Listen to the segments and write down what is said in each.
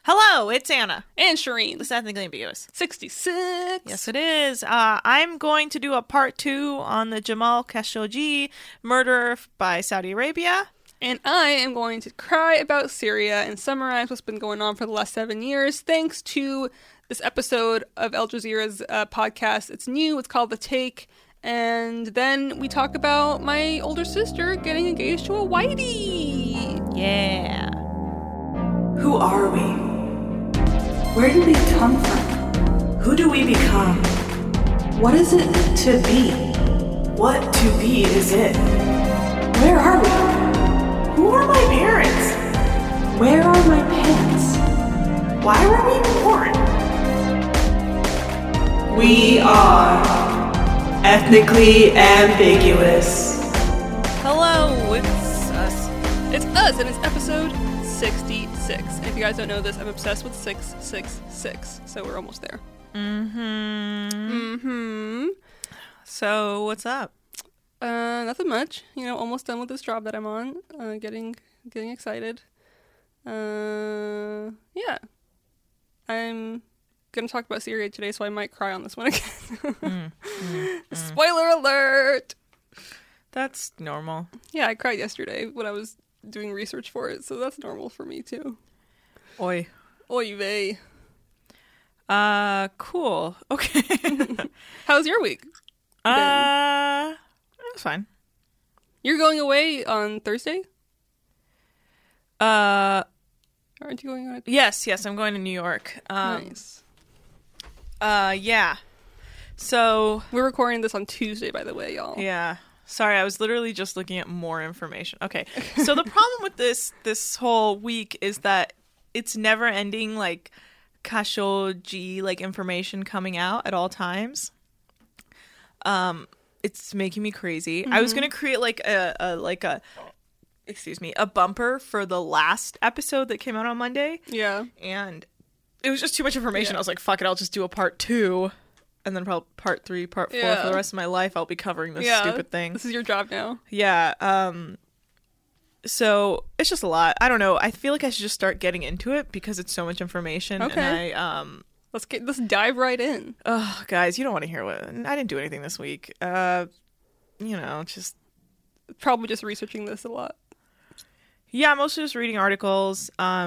Hello, it's Anna. And Shireen. This is Ethnically Ambiguous. 66. Yes, it is. I'm going to do a part 2 on the Jamal Khashoggi murder by Saudi Arabia. And I am going to cry about Syria and summarize what's been going on for the last 7 years, thanks to this episode of Al Jazeera's podcast. It's new. It's called The Take. And then we talk about my older sister getting engaged to a whitey. Yeah. Who are we? Where did we come from? Who do we become? What is it to be? What to be is it? Where are we? Who are my parents? Where are my pants? Why were we born? We are ethnically ambiguous. Hello, it's us. It's us, and it's episode 66. And if you guys don't know this, I'm obsessed with 666, so we're almost there. So, what's up? Nothing much. Almost done with this job that I'm on. Getting excited. Yeah. I'm gonna talk about Syria today, so I might cry on this one again. Spoiler alert! That's normal. Yeah, I cried yesterday when I was doing research for it, so that's normal for me too. Oi. Oy vey. Cool. Okay. How's your week? It was fine. You're going away on Thursday? Aren't you going on? Yes, I'm going to New York. Nice. Yeah. So We're recording this on Tuesday, by the way, y'all. yeah. Sorry, I was literally just looking at more information. Okay. So the problem with this whole week is that it's never ending, like, Khashoggi, like, information coming out at all times. It's making me crazy. I was going to create, like, a bumper for the last episode that came out on Monday. Yeah. And it was just too much information. Yeah. I was like, fuck it, I'll just do a part 2. And then probably part 3, part 4 for the rest of my life. I'll be covering this stupid thing. This is your job now. Yeah. So it's just a lot. I don't know. I feel like I should just start getting into it because it's so much information. Okay. And Let's dive right in. oh, guys, you don't want to hear what I didn't do anything this week. Just Probably just researching this a lot. yeah, mostly just reading articles.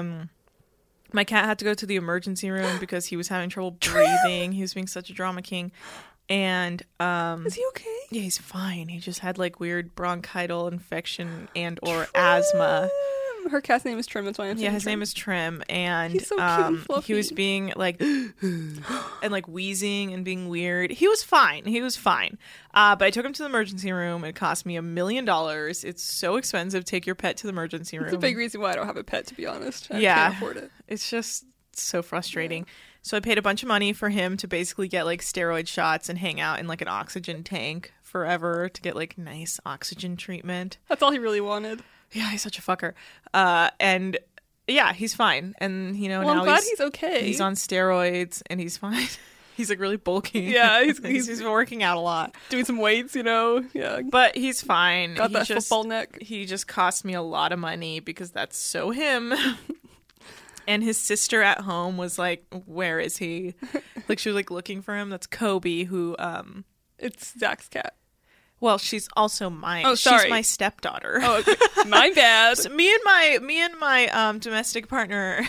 My cat had to go to the emergency room because he was having trouble breathing. He was being such a drama king. And Is he okay? yeah, he's fine. He just had like weird bronchial infection and or asthma. Her cat's name is Trim. That's why I'm saying Yeah, his Trim. name is Trim, and He's so cute and fluffy. he was being like and like wheezing and being weird. He was fine. But I took him to the emergency room. It cost me $1 million. It's so expensive to take your pet to the emergency room. It's a big reason why I don't have a pet, to be honest. I Yeah. can't afford it. It's just so frustrating. So I paid a bunch of money for him to basically get like steroid shots and hang out in like an oxygen tank forever to get like nice oxygen treatment. That's all he really wanted. Yeah, he's such a fucker. And yeah, he's fine. And Well, now I'm glad he's okay. He's on steroids and he's fine. He's like really bulky. Yeah, he's he's been working out a lot. doing some weights, Yeah. But he's fine. Got that He just- football neck. He just cost me a lot of money because that's so him. And his sister at home was like, "Where is he?" Like she was like looking for him. That's Kobe, who It's Zach's cat. well, she's also my Oh, sorry. she's my stepdaughter. Oh, okay. My bad. So me and my domestic partner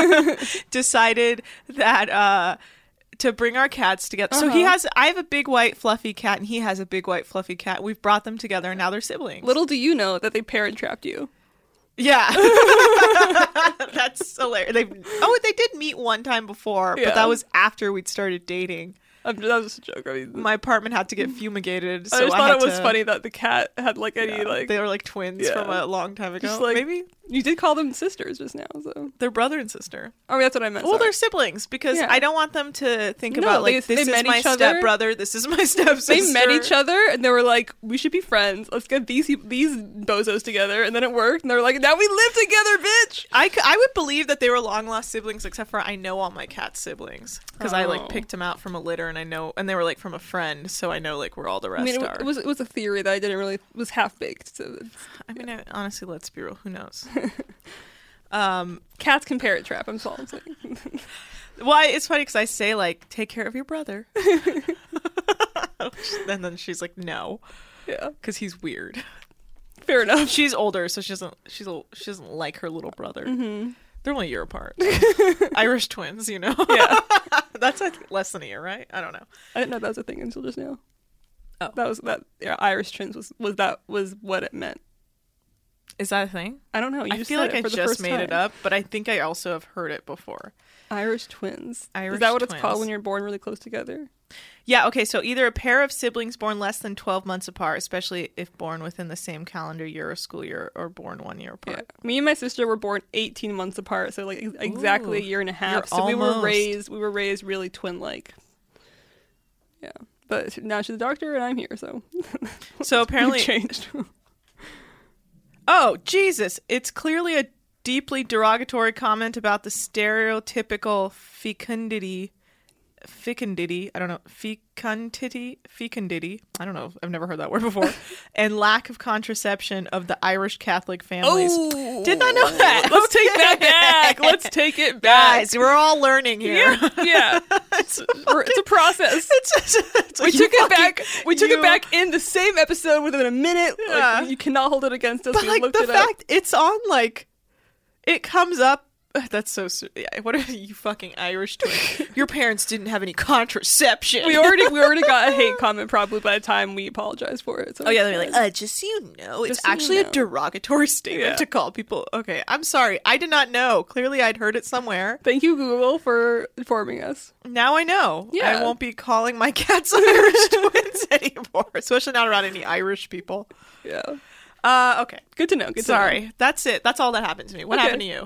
decided that to bring our cats together. So I have a big white fluffy cat and he has a big white fluffy cat. We've brought them together and now they're siblings. Little do you know that they parent trapped you. Yeah. That's hilarious. They did meet one time before, Yeah. but that was after we'd started dating. That was just a joke. I mean, My apartment had to get fumigated, so I just thought had it was to- funny that the cat had like any Yeah, like. they were like twins Yeah. from a long time ago. Just, like- Maybe You did call them sisters just now, so. they're brother and sister. Oh, that's what I meant. Well, sorry. they're siblings because Yeah. I don't want them to think No, about like they this is met my each other. stepbrother, this is my stepsister. They met each other and they were like, "We should be friends. Let's get these bozos together." And then it worked, and they were like, "Now we live together, bitch." I would believe that they were long lost siblings, except for I know all my cat's siblings because I Oh. like picked them out from a litter, and they were like from a friend, so I know like where all the rest I mean, are. it was a theory that I didn't really was half baked. So honestly, let's be real. Who knows? Cats can Parrot Trap. I'm sorry. Why? It's funny because I say like, take care of your brother, and then she's like, no, Yeah, because he's weird. fair enough. She's older, so she doesn't like her little brother. Mm-hmm. They're only a year apart. Irish twins, you know. Yeah, That's I think less than a year, right? I don't know. I didn't know that was a thing until just now. Oh. That was that. Yeah, Irish twins was what it meant. Is that a thing? I don't know. You I just feel said like it I for the just first made it time. up, but I think I also have heard it before. Irish twins. Irish Is that what it's twins. called when you're born really close together? Yeah, okay, so either a pair of siblings born less than 12 months apart, especially if born within the same calendar year or school year, or born 1 year apart. Yeah. Me and my sister were born 18 months apart, so like exactly a year and a half. You're So we were almost. raised really twin-like. Yeah. But now she's a doctor and I'm here, so So apparently, we've changed. oh, Jesus, it's clearly a deeply derogatory comment about the stereotypical fecundity, I don't know, fecundity, I don't know, I've never heard that word before, and lack of contraception of the Irish Catholic families. Oh, Did not know that. Let's take that Okay. back. Let's take it back. Guys, we're all learning here. Yeah. It's a process. It's We like, took you it back. fucking- We took you- it back in the same episode within a minute. Yeah. Like, you cannot hold it against us. But We like looked the it up. fact it's on like, it comes up. That's so. Yeah, what are you fucking Irish twins? Your parents didn't have any contraception. We already got a hate comment probably by the time we apologized for it. So Oh yeah, they're like, just so you know, it's Just so you actually know. a derogatory statement Yeah. to call people. Okay, I'm sorry, I did not know. Clearly, I'd heard it somewhere. Thank you, Google, for informing us. Now I know. Yeah. I won't be calling my cats Irish twins anymore, especially not around any Irish people. Yeah. Okay. Good to know. Good Sorry, that's it. That's all that happened to me. What Okay. happened to you? To know.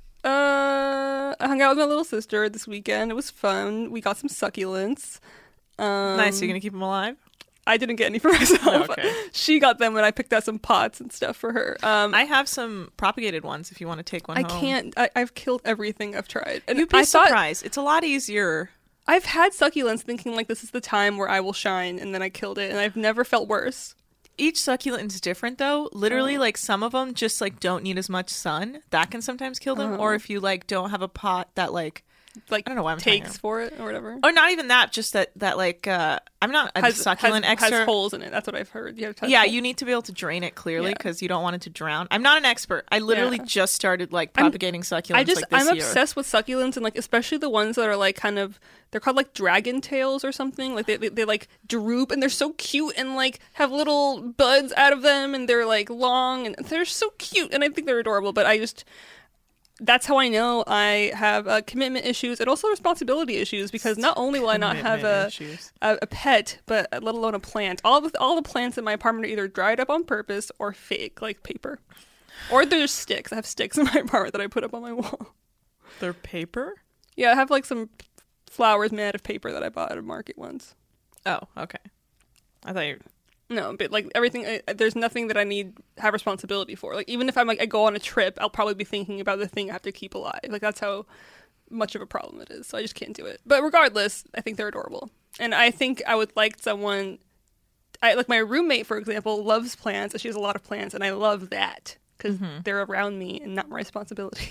I hung out with my little sister this weekend. It was fun. We got some succulents. Nice. Are you gonna keep them alive? I didn't get any for myself. Okay. She got them when I picked out some pots and stuff for her. I have some propagated ones if you want to take one I home. can't. I've killed everything I've tried. And You'd be I thought surprised. It's a lot easier. I've had succulents thinking like this is the time where I will shine, and then I killed it, and I've never felt worse. Each succulent is different though. Literally, like some of them just like don't need as much sun. That can sometimes kill them. Or if you like don't have a pot that like Like I don't know why I'm telling takes you. for it or whatever. Or not even that, just that like I'm not a succulent expert. Has holes in it. That's what I've heard. You have to Yeah, you need to be able to drain it clearly Yeah. because you don't want it to drown. I'm not an expert. I literally Yeah. just started like propagating succulents like this I'm year. obsessed with succulents and like especially the ones that are like kind of they're called like dragon tails or something. Like they like droop and they're so cute and like have little buds out of them and they're like long and they're so cute and I think they're adorable. But that's how I know I have commitment issues and also responsibility issues because not only will I not have Commitment issues. a pet, but let alone a plant. All the plants in my apartment are either dried up on purpose or fake, like paper. Or there's sticks. I have sticks in my apartment that I put up on my wall. They're paper? Yeah, I have like some flowers made out of paper that I bought at a market once. Oh, okay. I thought you No, but like everything, there's nothing that I have responsibility for. Like even if I'm like I go on a trip, I'll probably be thinking about the thing I have to keep alive. Like that's how much of a problem it is. So I just can't do it. But regardless, I think they're adorable, and I think I would like someone. Like my roommate, for example, loves plants. And she has a lot of plants, and I love that because they're around me and not my responsibility.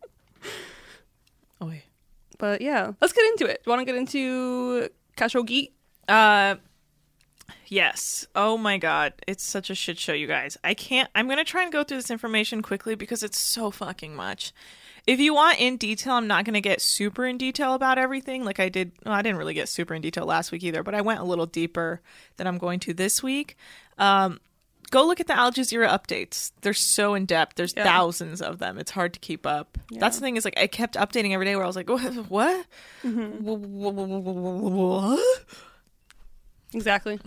Oh wait. But yeah, let's get into it. Do you want to get into Khashoggi? Yes. Oh my god. It's such a shit show, you guys. I'm going to try and go through this information quickly because it's so fucking much. If you want in detail, I'm not going to get super in detail about everything like I did. Well, I didn't really get super in detail last week either, but I went a little deeper than I'm going to this week. Go look at the Al Jazeera updates. They're so in depth. There's thousands of them. It's hard to keep up. Yeah. That's the thing is like I kept updating every day where I was like, what? What? Exactly.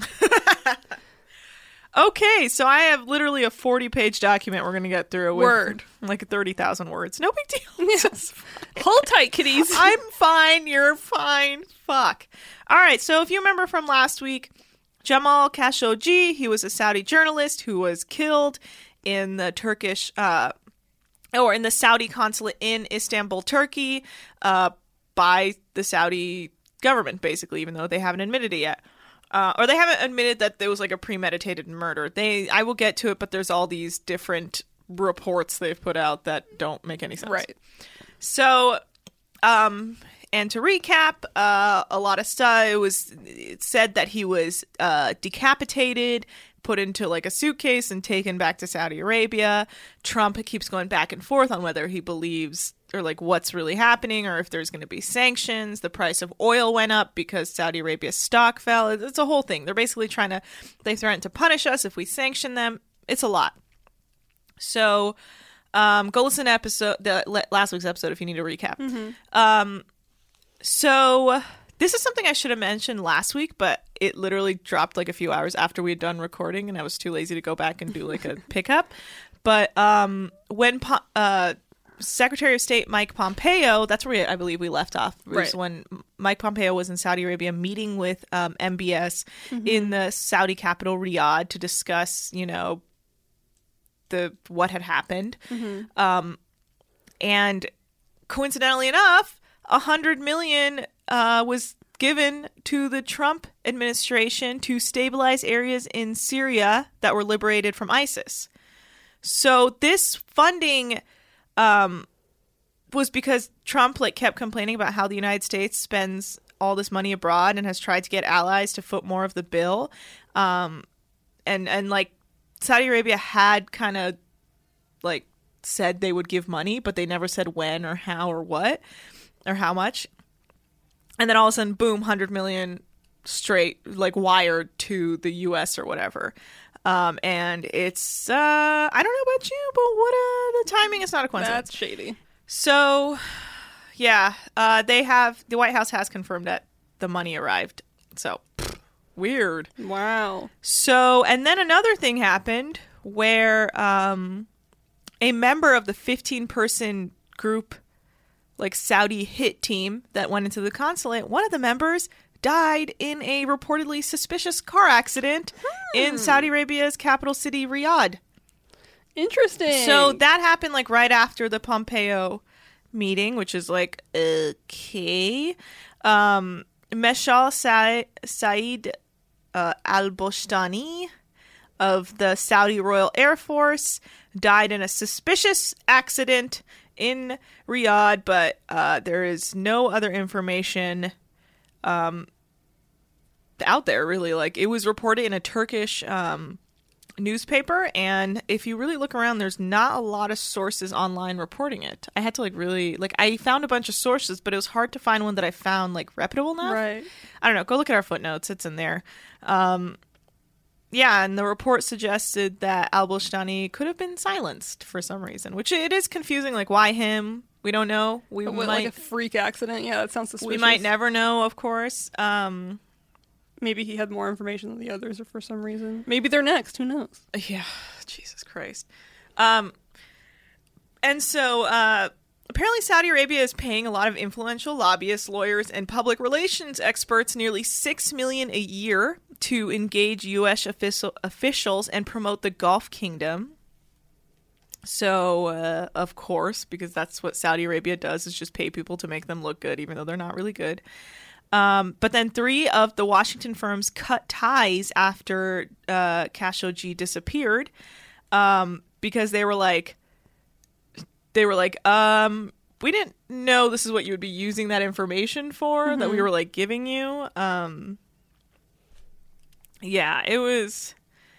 Okay, so I have literally a 40-page document we're going to get through with Word. like 30,000 words. No big deal. Just Hold tight, kitties. I'm fine. You're fine. Fuck. All right, so if you remember from last week, Jamal Khashoggi, he was a Saudi journalist who was killed in the Turkish or in the Saudi consulate in Istanbul, Turkey, by the Saudi government, basically, even though they haven't admitted it yet. Or they haven't admitted that there was like a premeditated murder. I will get to it, but there's all these different reports they've put out that don't make any sense. Right. So, and to recap, a lot of stuff, it said that he was decapitated, put into like a suitcase and taken back to Saudi Arabia. Trump keeps going back and forth on whether he believes or like what's really happening or if there's going to be sanctions. The price of oil went up because Saudi Arabia's stock fell. It's a whole thing. They're basically they threaten to punish us if we sanction them. It's a lot. So go listen to last week's episode if you need a recap. Mm-hmm. So this is something I should have mentioned last week, but it literally dropped like a few hours after we had done recording, and I was too lazy to go back and do like a pickup. But when Secretary of State Mike Pompeo, that's where I believe we left off, was when Mike Pompeo was in Saudi Arabia meeting with MBS in the Saudi capital Riyadh to discuss, what had happened. And coincidentally enough, $100 million was given to the Trump administration to stabilize areas in Syria that were liberated from ISIS. So this funding was because Trump kept complaining about how the United States spends all this money abroad and has tried to get allies to foot more of the bill. And Saudi Arabia had kind of said they would give money, but they never said when or how or what or how much. And then all of a sudden, boom, 100 million straight, wired to the U.S. or whatever. And it's, I don't know about you, but the timing is not a coincidence. That's shady. So, yeah, the White House has confirmed that the money arrived. So, weird. Wow. So, and then another thing happened where a member of the 15-person group, Saudi hit team that went into the consulate, one of the members died in a reportedly suspicious car accident in Saudi Arabia's capital city, Riyadh. Interesting. So that happened right after the Pompeo meeting, which is okay. Meshal Saeed al-Boshtani of the Saudi Royal Air Force died in a suspicious accident in Riyadh, but there is no other information out there, really. It was reported in a Turkish newspaper, and if you really look around, there's not a lot of sources online reporting it. I had to I found a bunch of sources, but it was hard to find one that I found reputable enough. Right. I don't know. Go look at our footnotes. It's in there. Yeah, and the report suggested that al-Boshtani could have been silenced for some reason, which it is confusing. Why him? We don't know. We might a freak accident. Yeah, that sounds suspicious. We might never know, of course. Maybe he had more information than the others, or for some reason. Maybe they're next. Who knows? Yeah, Jesus Christ. And so apparently Saudi Arabia is paying a lot of influential lobbyists, lawyers, and public relations experts nearly $6 million a year to engage U.S. officials and promote the Gulf Kingdom. So, of course, because that's what Saudi Arabia does, is just pay people to make them look good, even though they're not really good. But then 3 of the Washington firms cut ties after Khashoggi disappeared because they were like, we didn't know this is what you would be using that information for, that we were giving you. Yeah, it was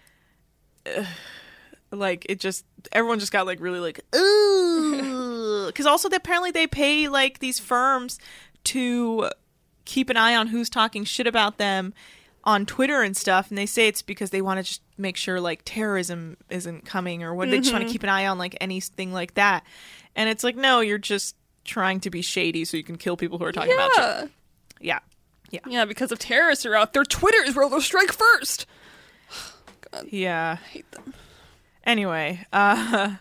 it just, everyone just got really ooh, because also apparently they pay these firms to keep an eye on who's talking shit about them on Twitter and stuff, and they say it's because they want to just make sure terrorism isn't coming, or what, they just want to keep an eye on anything like that. And it's no, you're just trying to be shady so you can kill people who are talking about shit. Yeah, because if terrorists are out there, Twitter is where they'll strike first. God. Yeah. I hate them. Anyway, oh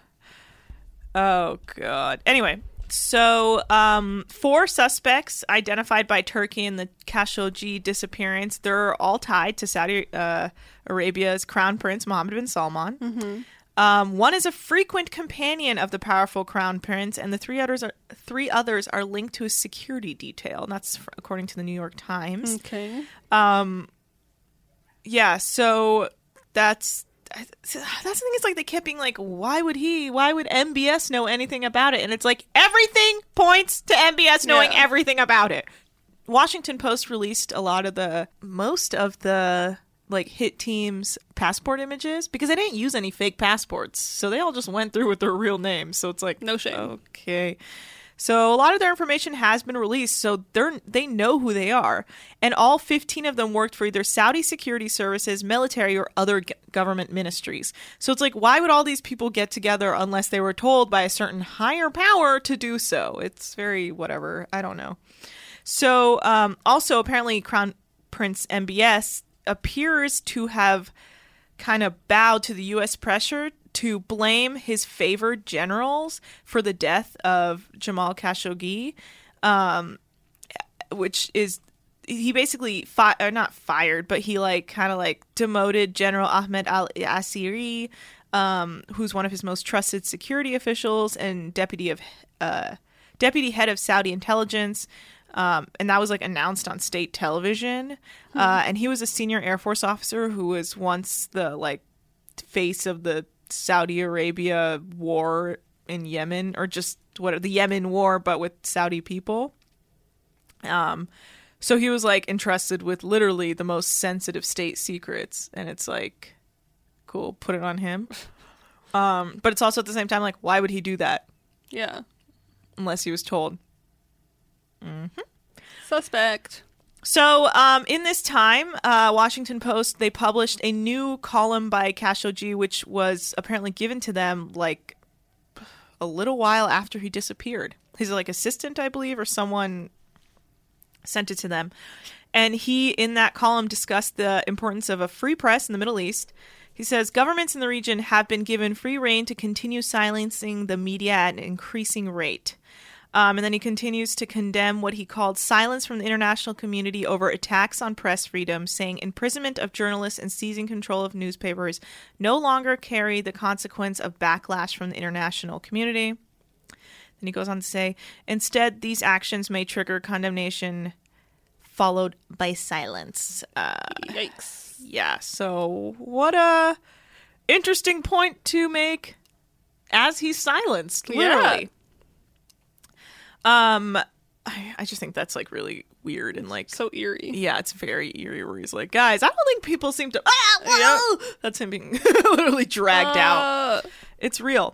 God. Anyway, so 4 suspects identified by Turkey in the Khashoggi disappearance, they're all tied to Saudi Arabia's Crown Prince Mohammed bin Salman. One is a frequent companion of the powerful Crown Prince, and the 3 others are linked to a security detail. And that's according to the New York Times. Okay. Yeah, so that's that's the thing. It's like they kept being like, why would MBS know anything about it? And it's like everything points to MBS knowing everything about it. Washington Post released most of the like hit team's passport images because they didn't use any fake passports. So they all just went through with their real names. So it's like, no shame. Okay. So a lot of their information has been released, so they know who they are. And all 15 of them worked for either Saudi security services, military, or other government ministries. So it's like, why would all these people get together unless they were told by a certain higher power to do so? It's very whatever. I don't know. So also, apparently, Crown Prince MBS appears to have kind of bowed to the U.S. pressure to blame his favored generals for the death of Jamal Khashoggi, which is, he basically not fired, but he like kind of like demoted General Ahmed al-Asiri, who's one of his most trusted security officials and deputy head of Saudi intelligence. And that was like announced on state television. And he was a senior Air Force officer who was once the like face of the Saudi Arabia war in Yemen, or just the Yemen war, but with Saudi people. So he was like entrusted with literally the most sensitive state secrets, and it's like, cool, put it on him. But it's also at the same time like, why would he do that? Yeah. Unless he was told. Suspect. So, in this time, Washington Post, they published a new column by Khashoggi, which was apparently given to them, like, a little while after he disappeared. His, like, assistant, I believe, or someone sent it to them. And he, in that column, discussed the importance of a free press in the Middle East. He says, governments in the region have been given free rein to continue silencing the media at an increasing rate. And then he continues to condemn what he called silence from the international community over attacks on press freedom, saying imprisonment of journalists and seizing control of newspapers no longer carry the consequence of backlash from the international community. Then he goes on to say, instead, these actions may trigger condemnation followed by silence. Yikes. Yeah, so what a interesting point to make as he's silenced, literally. Yeah. I just think that's like really weird and like so eerie. Yeah, it's very eerie where he's like, guys, I don't think people seem to That's him being literally dragged out. It's real.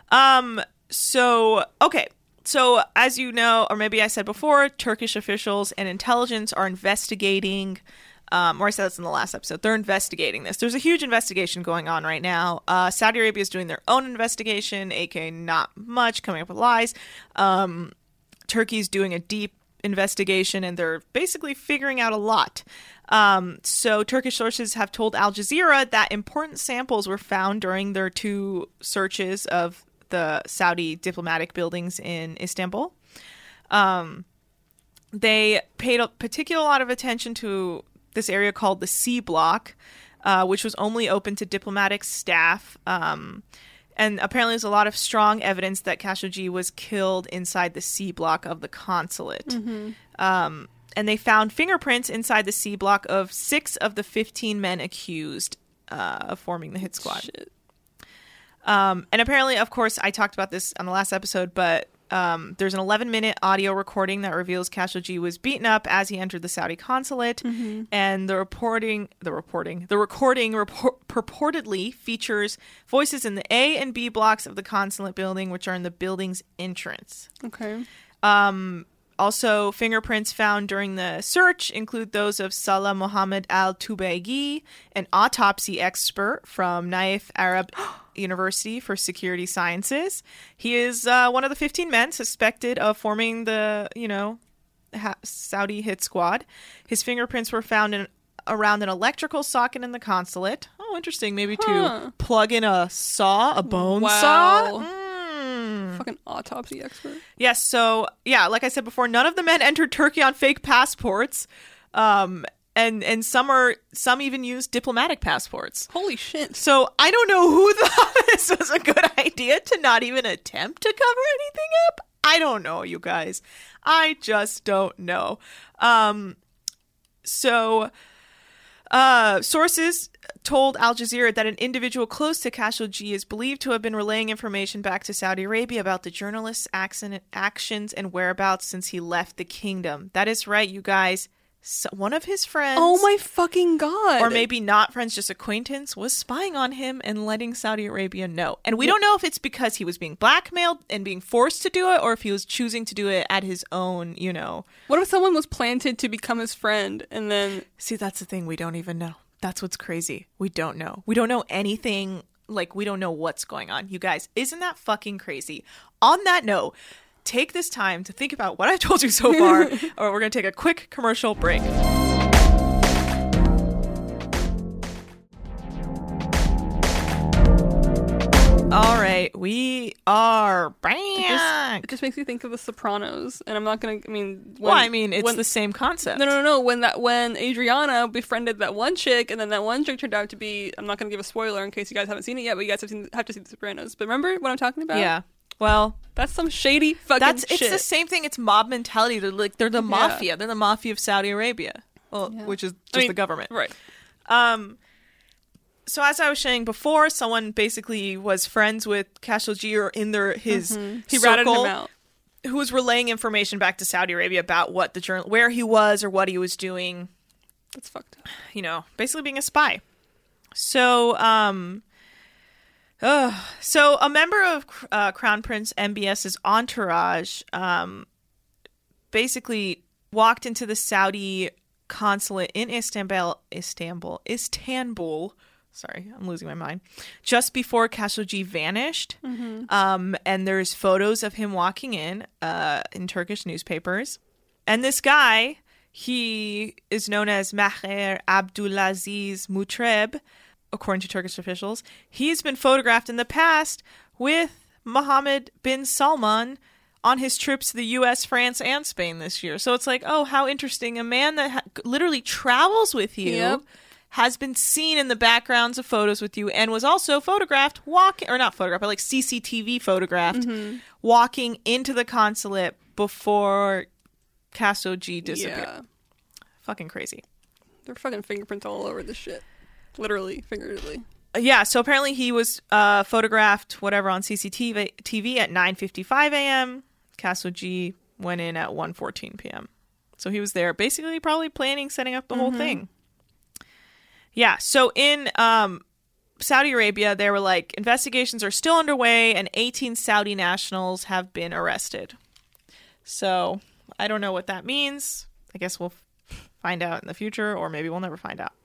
So as you know, or maybe I said before, Turkish officials and intelligence are investigating, or I said this in the last episode, they're investigating this. There's a huge investigation going on right now. Saudi Arabia is doing their own investigation, aka not much, coming up with lies. Turkey's doing a deep investigation, and they're basically figuring out a lot. So Turkish sources have told Al Jazeera that important samples were found during their 2 searches of the Saudi diplomatic buildings in Istanbul. They paid a particular lot of attention to this area called the C Block, which was only open to diplomatic staff. And apparently there's a lot of strong evidence that Khashoggi was killed inside the C Block of the consulate. Mm-hmm. And they found fingerprints inside the C Block of 6 of the 15 men accused of forming the hit squad. Shit. And apparently, of course, I talked about this on the last episode, but there's an 11-minute audio recording that reveals Khashoggi was beaten up as he entered the Saudi consulate, and the recording purportedly features voices in the A and B blocks of the consulate building, which are in the building's entrance. Okay. Also, fingerprints found during the search include those of Salah Mohammed Al-Tubaigi, an autopsy expert from Naif Arab University for Security Sciences. He is one of the 15 men suspected of forming the, Saudi hit squad. His fingerprints were found around an electrical socket in the consulate. Oh, interesting. Maybe to plug in a bone saw. Fucking autopsy expert. Yes, so like I said before, none of the men entered Turkey on fake passports, and some even used diplomatic passports. Holy shit! So I don't know who thought this was a good idea to not even attempt to cover anything up. I don't know, you guys. I just don't know. So Sources told Al Jazeera that an individual close to Khashoggi is believed to have been relaying information back to Saudi Arabia about the journalist's actions and whereabouts since he left the kingdom. That is right, you guys. So one of his friends, Oh my fucking god. or maybe not friends, just acquaintance, was spying on him and letting Saudi Arabia know. And we don't know if it's because he was being blackmailed and being forced to do it, or if he was choosing to do it at his own, you know. What if someone was planted to become his friend and then... See, that's the thing. We don't even know. That's what's crazy. We don't know. We don't know anything. Like, we don't know what's going on. You guys, isn't that fucking crazy? On that note, take this time to think about what I told you so far, or we're going to take a quick commercial break. All right, we are back. It just makes me think of The Sopranos, and I'm not gonna. I mean, It's the same concept. No. When Adriana befriended that one chick, and then that one chick turned out to be. I'm not gonna give a spoiler in case you guys haven't seen it yet, but you guys have to see The Sopranos. But remember what I'm talking about? Yeah. Well, that's some shady fucking shit. It's the same thing. It's mob mentality. They're the mafia. Yeah. They're the mafia of Saudi Arabia. Well, which is just the government, right? So as I was saying before, someone basically was friends with Khashoggi or in his he circle, ratted him out, who was relaying information back to Saudi Arabia about what where he was or what he was doing. That's fucked up. You know, basically being a spy. So, so a member of Crown Prince MBS's entourage, basically walked into the Saudi consulate in Istanbul. Sorry, I'm losing my mind. Just before Khashoggi vanished. And there's photos of him walking in Turkish newspapers. And this guy, he is known as Maher Abdulaziz Mutreb, according to Turkish officials. He's been photographed in the past with Mohammed bin Salman on his trips to the U.S., France, and Spain this year. So it's like, oh, how interesting. A man that literally travels with you has been seen in the backgrounds of photos with you and was also photographed CCTV photographed walking into the consulate before Khashoggi disappeared. Yeah. Fucking crazy. There are fucking fingerprints all over this shit. Literally, figuratively. Yeah, so apparently he was photographed, on CCTV at 9:55 a.m. Khashoggi went in at 1:14 p.m. So he was there basically probably setting up the whole thing. Yeah, so in Saudi Arabia, there were investigations are still underway and 18 Saudi nationals have been arrested. So I don't know what that means. I guess we'll find out in the future, or maybe we'll never find out.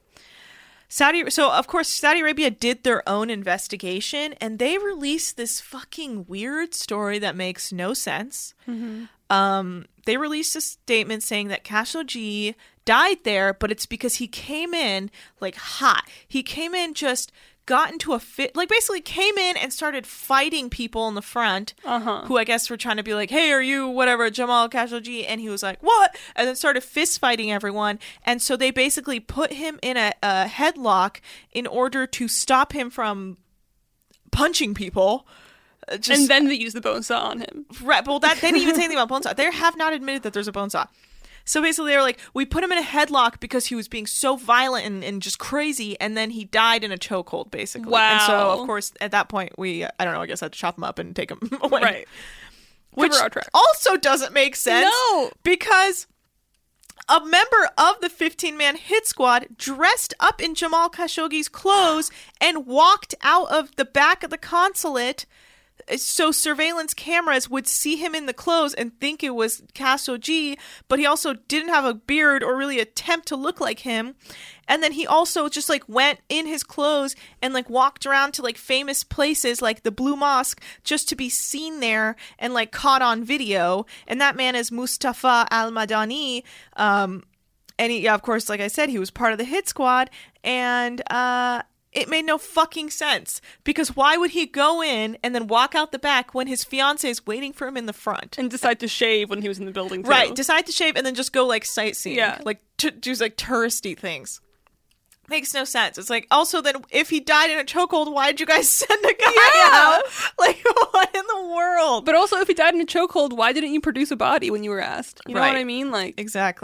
So of course, Saudi Arabia did their own investigation and they released this fucking weird story that makes no sense. They released a statement saying that Khashoggi died there, but it's because he came in hot. He came in, just got into a fit, basically came in and started fighting people in the front who I guess were trying to be like, hey, are you whatever, Jamal Khashoggi? And he was like, what? And then started fist fighting everyone. And so they basically put him in a headlock in order to stop him from punching people. And then they used the bone saw on him. Right. Well, they didn't even say anything about bone saw. They have not admitted that there's a bone saw. So basically, they were like, we put him in a headlock because he was being so violent and just crazy, and then he died in a chokehold, basically. Wow. And so, of course, at that point, I don't know, I guess I had to chop him up and take him away. Right. Which also doesn't make sense. No! Because a member of the 15-man hit squad dressed up in Jamal Khashoggi's clothes and walked out of the back of the consulate so surveillance cameras would see him in the clothes and think it was Khashoggi, but he also didn't have a beard or really attempt to look like him. And then he also just went in his clothes and walked around to famous places like the Blue Mosque just to be seen there and caught on video. And that man is Mustafa Al-Madani. And he, of course, like I said, he was part of the hit squad. And it made no fucking sense, because why would he go in and then walk out the back when his fiance is waiting for him in the front? And decide to shave when he was in the building, too. Right, decide to shave and then just go sightseeing. Yeah. Do touristy things. Makes no sense. It's also then if he died in a chokehold, why'd you guys send a guy out? What in the world? But also, if he died in a chokehold, why didn't you produce a body when you were asked? You know what I mean? Exactly.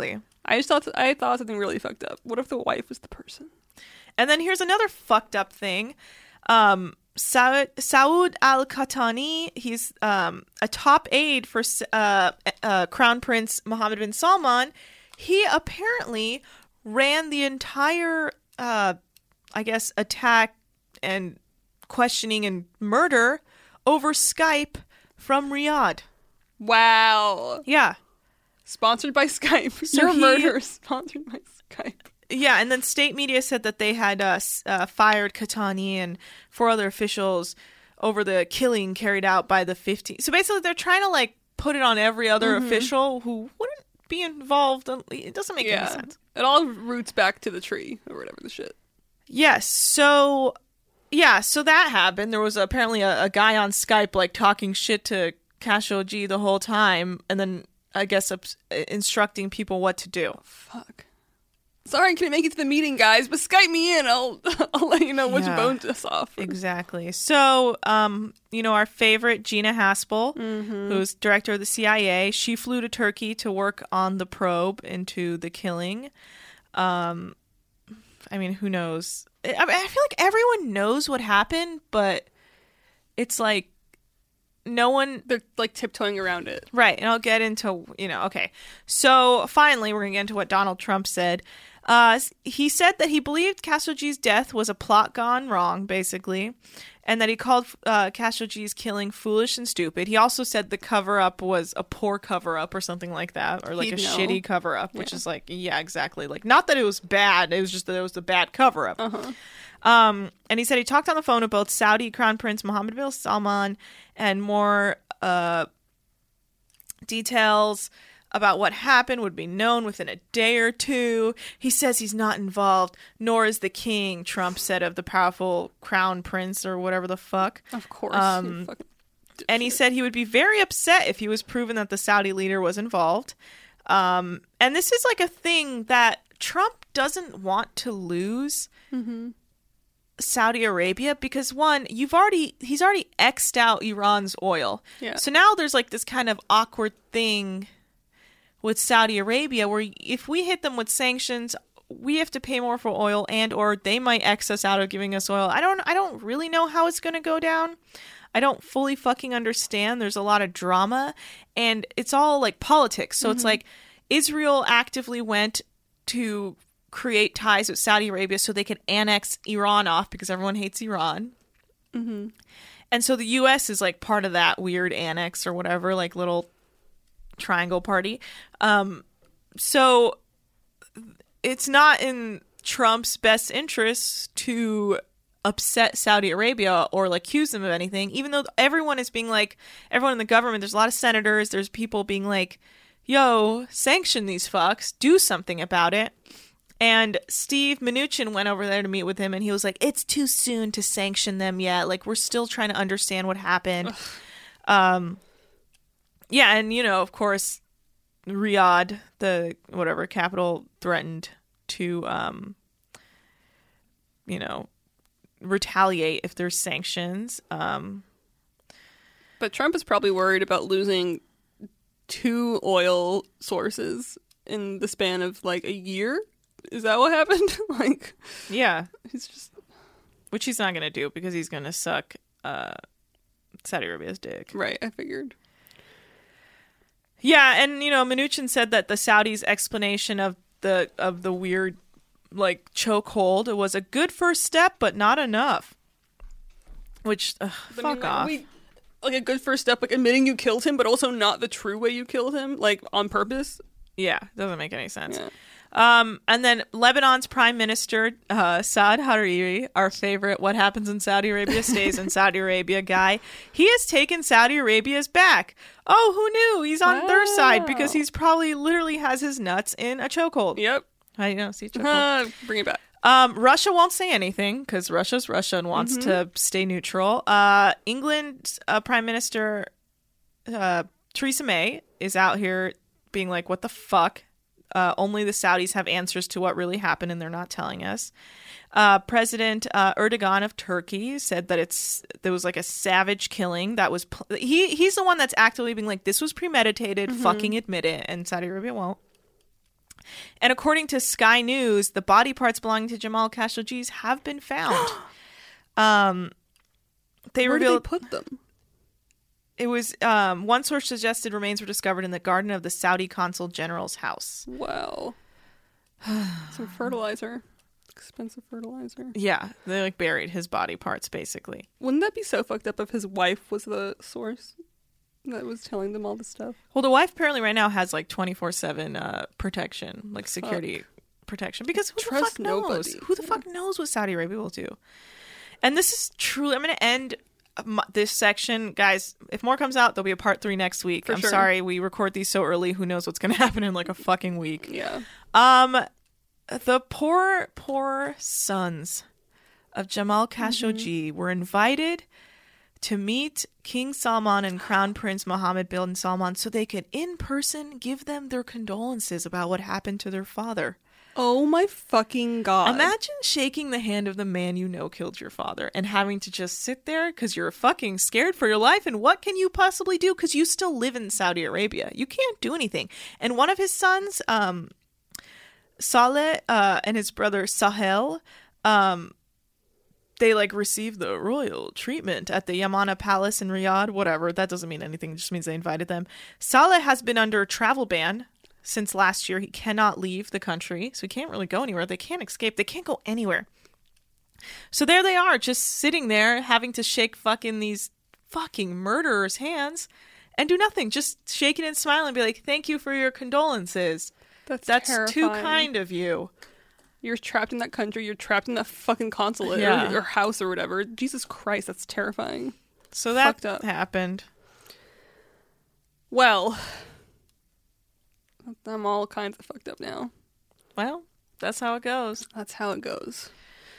I thought something really fucked up. What if the wife was the person? And then here's another fucked up thing. Saud al-Qahtani, he's a top aide for Crown Prince Mohammed bin Salman. He apparently ran the entire, attack and questioning and murder over Skype from Riyadh. Wow. Yeah. Sponsored by Skype. So Your he- murder is sponsored by Skype. Yeah, and then state media said that they had fired Qahtani and 4 other officials over the killing carried out by the 15. So basically, they're trying to like put it on every other official who wouldn't be involved. It doesn't make any sense. It all roots back to the tree or whatever the shit. Yes. So that happened. There was apparently a guy on Skype like talking shit to Khashoggi the whole time, and then I guess instructing people what to do. Fuck. Sorry, I couldn't make it to the meeting, guys, but Skype me in. I'll let you know which bone to saw first. Exactly. So, our favorite Gina Haspel, who's director of the CIA, she flew to Turkey to work on the probe into the killing. Who knows? I feel like everyone knows what happened, but it's like no one... They're like tiptoeing around it. Right, and I'll get into, okay. So, finally, we're going to get into what Donald Trump said. He said that he believed Khashoggi's death was a plot gone wrong, basically, and that he called Khashoggi's killing foolish and stupid. He also said the cover-up was a poor cover-up or something like that, or like He'd a know. shitty cover-up, which is like, yeah, exactly. Like, not that it was bad, it was just that it was a bad cover-up. And he said he talked on the phone with both Saudi Crown Prince Mohammed bin Salman and more details about what happened would be known within a day or two. He says he's not involved, nor is the king, Trump said of the powerful crown prince or whatever the fuck. Of course. And he said he would be very upset if he was proven that the Saudi leader was involved. And this is like a thing that Trump doesn't want to lose Saudi Arabia because, one, he's already X'd out Iran's oil. Yeah. So now there's like this kind of awkward thing with Saudi Arabia where if we hit them with sanctions, we have to pay more for oil and or they might X us out of giving us oil. I don't really know how it's going to go down. I don't fully fucking understand. There's a lot of drama and it's all like politics. So it's like Israel actively went to create ties with Saudi Arabia so they could annex Iran off because everyone hates Iran. And so the U.S. is like part of that weird annex or whatever, like little triangle party. So it's not in Trump's best interest to upset Saudi Arabia or like accuse them of anything, even though everyone is being like, everyone in the government, there's a lot of senators, there's people being like, yo, sanction these fucks, do something about it. And Steve Mnuchin went over there to meet with him and he was like, it's too soon to sanction them yet. Like, we're still trying to understand what happened. Yeah, and, of course, Riyadh, the whatever capital, threatened to, retaliate if there's sanctions. But Trump is probably worried about losing 2 oil sources in the span of like a year. Is that what happened? Like, Yeah, he's just... which he's not going to do because he's going to suck Saudi Arabia's dick. Right, I figured. Yeah, and Mnuchin said that the Saudis' explanation of the weird like chokehold was a good first step, but not enough. Which fuck off. Like a good first step, like admitting you killed him, but also not the true way you killed him, like on purpose. Yeah, doesn't make any sense. Yeah. And then Lebanon's Prime Minister, Saad Hariri, our favorite what happens in Saudi Arabia stays in Saudi Arabia guy, he has taken Saudi Arabia's back. Oh, who knew? He's on their side because he's probably literally has his nuts in a chokehold. Yep. How do you know? See, chokehold. Bring it back. Russia won't say anything because Russia's Russia and wants to stay neutral. England's Prime Minister Theresa May is out here being like, what the fuck? Only the Saudis have answers to what really happened and they're not telling us. President Erdogan of Turkey said that there was like a savage killing that was he's the one that's actively being like, this was premeditated, fucking admit it, and Saudi Arabia won't. And according to Sky News, the body parts belonging to Jamal Khashoggi have been found. They Where revealed did they put them? it was one source suggested remains were discovered in the garden of the Saudi Consul General's house. Wow. Some fertilizer. Expensive fertilizer. Yeah, they like buried his body parts basically. Wouldn't that be so fucked up if his wife was the source that was telling them all this stuff? Well, the wife apparently right now has like 24/7 protection, like security protection, because who the fuck knows? nobody. Who the fuck knows what Saudi Arabia will do? And this is truly, I'm going to end this section, guys. If more comes out, there'll be a part 3 next week. I'm sure. sorry we record these so early. Who knows what's going to happen in like a fucking week? Yeah. The poor sons of Jamal Khashoggi were invited to meet King Salman and Crown Prince Mohammed bin Salman so they could in person give them their condolences about what happened to their father. Oh my fucking God. Imagine shaking the hand of the man you know killed your father and having to just sit there because you're fucking scared for your life. And what can you possibly do? Because you still live in Saudi Arabia. You can't do anything. And one of his sons, Saleh, and his brother Sahel, they like received the royal treatment at the Yamana Palace in Riyadh. Whatever. That doesn't mean anything. It just means they invited them. Saleh has been under a travel ban since last year. He cannot leave the country, so he can't really go anywhere. They can't escape. They can't go anywhere. So there they are, just sitting there having to shake fucking these fucking murderers' hands and do nothing. Just shaking and smiling and be like, thank you for your condolences. That's terrifying. too kind of you. You're trapped in that country. You're trapped in that fucking consulate or house or whatever. Jesus Christ, that's terrifying. So that Fucked up. happened. Well, I'm all kinds of fucked up now. Well, that's how it goes. That's how it goes.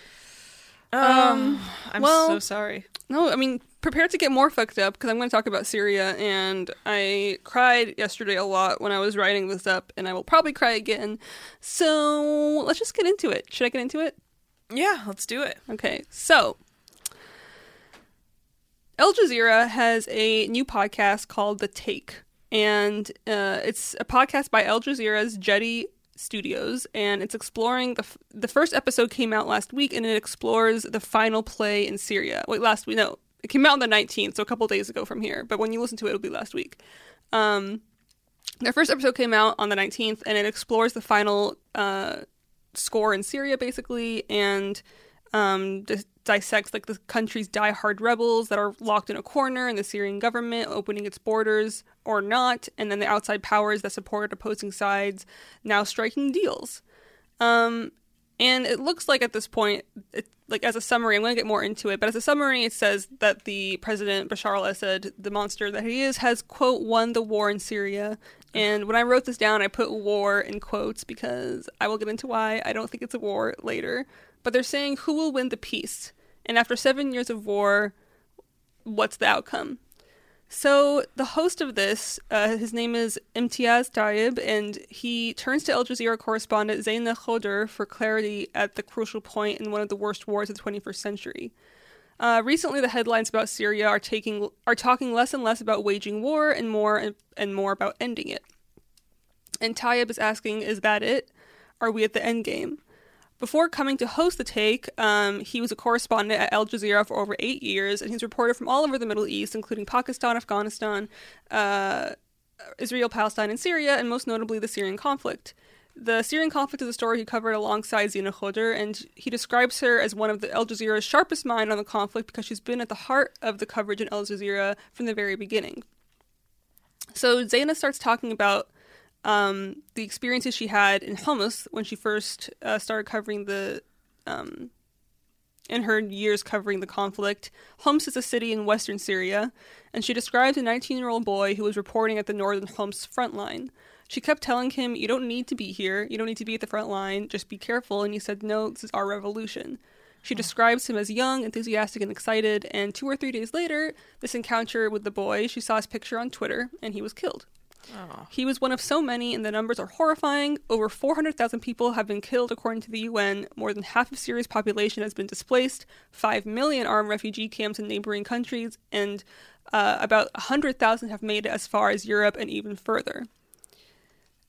I'm well- so sorry. No, I mean, prepare to get more fucked up because I'm going to talk about Syria, and I cried yesterday a lot when I was writing this up, and I will probably cry again. So let's just get into it. Should I get into it? Yeah, let's do it. Okay, so Al Jazeera has a new podcast called The Take, and it's a podcast by Al Jazeera's Jetty Studios, and it's exploring the first episode came out last week, and it explores the final play in Syria. Wait, last week? No, it came out on the 19th, so a couple days ago from here. But when you listen to it, it'll be last week. Their first episode came out on the 19th, and it explores the final score in Syria, basically, and dissects like the country's diehard rebels that are locked in a corner, and the Syrian government opening its borders or not, and then the outside powers that supported opposing sides now striking deals. And it looks like at this point, like as a summary, I'm going to get more into it, but as a summary, it says that the President Bashar al-Assad, the monster that he is, has, quote, won the war in Syria. And when I wrote this down, I put war in quotes because I will get into why I don't think it's a war later. But they're saying who will win the peace? And after 7 years of war, what's the outcome? So the host of this, his name is Imtiaz Tayyib, and he turns to Al Jazeera correspondent Zaina Khodr for clarity at the crucial point in one of the worst wars of the 21st century. Recently, the headlines about Syria are talking less and less about waging war and more about ending it. And Tayyib is asking, is that it? Are we at the end game? Before coming to host The Take, he was a correspondent at Al Jazeera for over 8 years, and he's reported from all over the Middle East, including Pakistan, Afghanistan, Israel, Palestine, and Syria, and most notably the Syrian conflict. The Syrian conflict is a story he covered alongside Zaina Khodr, and he describes her as one of the Al Jazeera's sharpest mind on the conflict because she's been at the heart of the coverage in Al Jazeera from the very beginning. So Zaina starts talking about the experiences she had in Homs when she first started covering in her years covering the conflict. Homs is a city in western Syria, and she describes a 19-year-old boy who was reporting at the northern Homs front line. She kept telling him, you don't need to be here, you don't need to be at the front line, just be careful, and he said, no, this is our revolution. She describes him as young, enthusiastic, and excited, and 2 or 3 days later, this encounter with the boy, she saw his picture on Twitter, and he was killed. Oh. He was one of so many, and the numbers are horrifying. Over 400,000 people have been killed, according to the UN. More than half of Syria's population has been displaced. 5 million are in refugee camps in neighboring countries, and about 100,000 have made it as far as Europe and even further.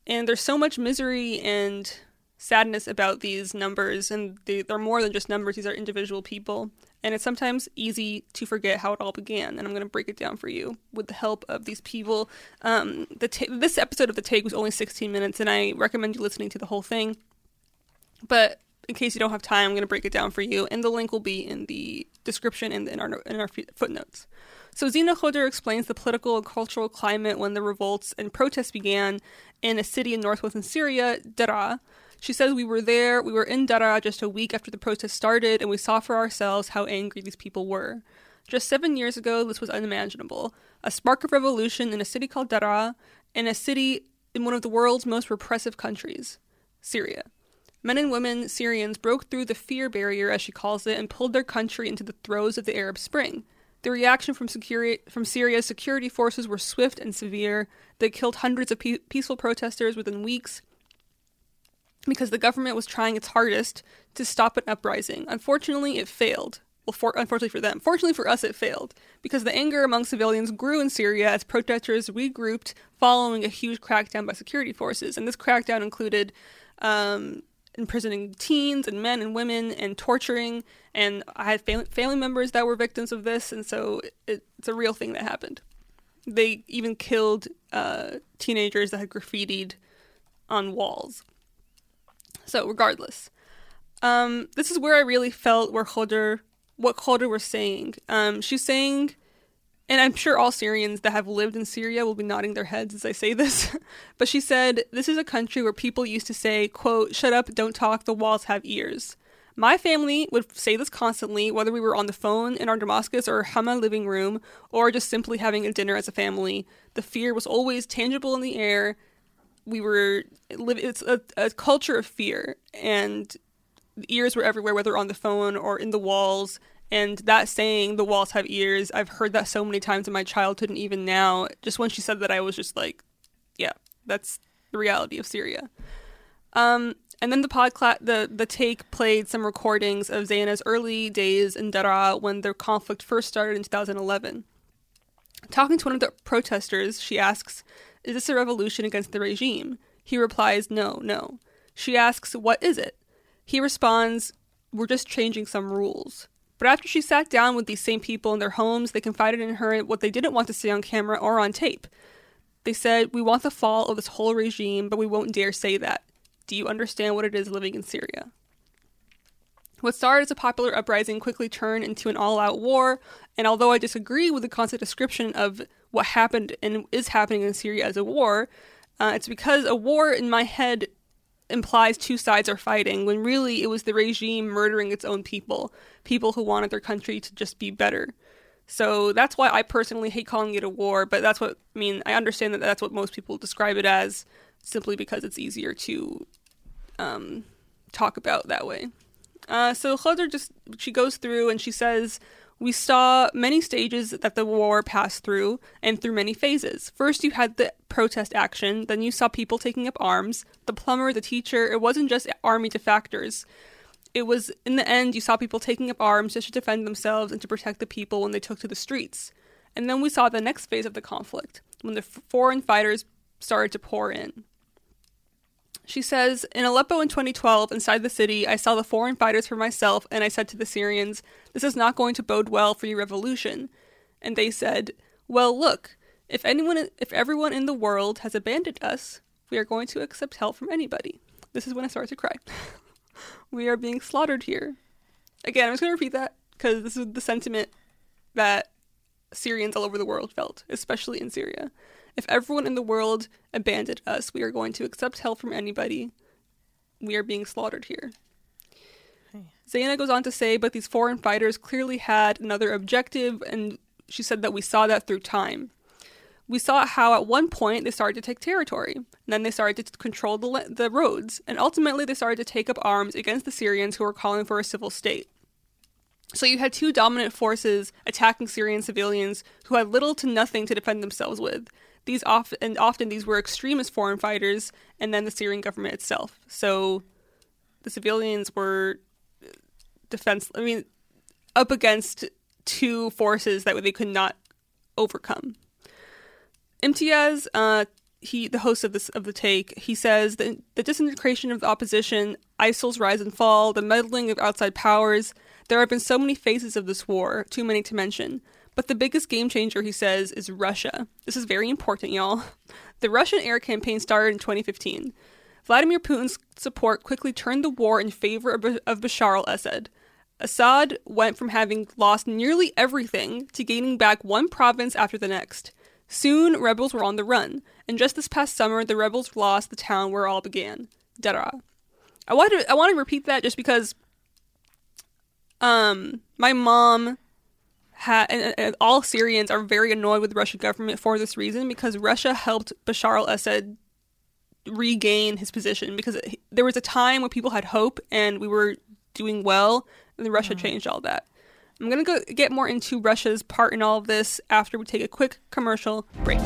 And there's so much misery and sadness about these numbers, and they're more than just numbers. These are individual people, and it's sometimes easy to forget how it all began, and I'm going to break it down for you with the help of these people. This episode of The Take was only 16 minutes, and I recommend you listening to the whole thing, but in case you don't have time, I'm going to break it down for you, and the link will be in the description and in our footnotes. So Zina Khodr explains the political and cultural climate when the revolts and protests began in a city in northwestern Syria, Daraa. She says, we were in Daraa just a week after the protest started, and we saw for ourselves how angry these people were. Just 7 years ago, this was unimaginable. A spark of revolution in a city called Daraa, in a city in one of the world's most repressive countries, Syria. Men and women, Syrians, broke through the fear barrier, as she calls it, and pulled their country into the throes of the Arab Spring. The reaction from Syria's security forces were swift and severe. They killed hundreds of peaceful protesters within weeks, because the government was trying its hardest to stop an uprising. Unfortunately, it failed. Well, unfortunately for them. Fortunately for us, it failed, because the anger among civilians grew in Syria as protesters regrouped following a huge crackdown by security forces. And this crackdown included imprisoning teens and men and women and torturing. And I had family members that were victims of this, and so it's a real thing that happened. They even killed teenagers that had graffitied on walls. So regardless, this is where I really felt what Khodr was saying. She's saying, and I'm sure all Syrians that have lived in Syria will be nodding their heads as I say this, but she said, this is a country where people used to say, quote, shut up, don't talk, the walls have ears. My family would say this constantly, whether we were on the phone in our Damascus or Hama living room, or just simply having a dinner as a family. The fear was always tangible in the air. It's a culture of fear, and the ears were everywhere, whether on the phone or in the walls. And that saying, the walls have ears, I've heard that so many times in my childhood, and even now, just when she said that, I was just like, yeah, that's the reality of Syria. And then the Take played some recordings of Zaina's early days in Daraa when the conflict first started in 2011. Talking to one of the protesters, she asks, is this a revolution against the regime? He replies, no. She asks, what is it? He responds, we're just changing some rules. But after she sat down with these same people in their homes, they confided in her what they didn't want to say on camera or on tape. They said, we want the fall of this whole regime, but we won't dare say that. Do you understand what it is living in Syria? What started as a popular uprising quickly turned into an all-out war, and although I disagree with the constant description of what happened and is happening in Syria as a war, it's because a war in my head implies two sides are fighting, when really it was the regime murdering its own people who wanted their country to just be better. So that's why I personally hate calling it a war, but I understand that that's what most people describe it as, simply because it's easier to talk about that way. So Khodr she goes through and she says, we saw many stages that the war passed through, and through many phases. First, you had the protest action. Then you saw people taking up arms. The plumber, the teacher. It wasn't just army defectors. It was, in the end, you saw people taking up arms just to defend themselves and to protect the people when they took to the streets. And then we saw the next phase of the conflict, when the foreign fighters started to pour in. She says, in Aleppo in 2012, inside the city, I saw the foreign fighters for myself, and I said to the Syrians, this is not going to bode well for your revolution. And they said, well, look, if everyone in the world has abandoned us, we are going to accept help from anybody. This is when I started to cry. We are being slaughtered here. Again, I'm just going to repeat that, because this is the sentiment that Syrians all over the world felt, especially in Syria. If everyone in the world abandoned us, we are going to accept help from anybody. We are being slaughtered here. Zaina goes on to say, but these foreign fighters clearly had another objective, and she said that we saw that through time. We saw how at one point they started to take territory, and then they started to control the roads, and ultimately they started to take up arms against the Syrians who were calling for a civil state. So you had two dominant forces attacking Syrian civilians who had little to nothing to defend themselves with. Often these were extremist foreign fighters, and then the Syrian government itself. So the civilians were up against two forces that they could not overcome. Imtiaz the host of the Take, he says that the disintegration of the opposition, ISIL's rise and fall, the meddling of outside powers, there have been so many phases of this war, too many to mention. But the biggest game changer, he says, is Russia. This is very important, y'all. The Russian air campaign started in 2015. Vladimir Putin's support quickly turned the war in favor of Bashar al-Assad. Assad went from having lost nearly everything to gaining back one province after the next. Soon, rebels were on the run, and just this past summer, the rebels lost the town where it all began, Daraa. I want to repeat that just because my mom and all Syrians are very annoyed with the Russian government for this reason, because Russia helped Bashar al-Assad regain his position, because there was a time when people had hope and we were doing well, and then Russia changed all that. I'm going to get more into Russia's part in all of this after we take a quick commercial break.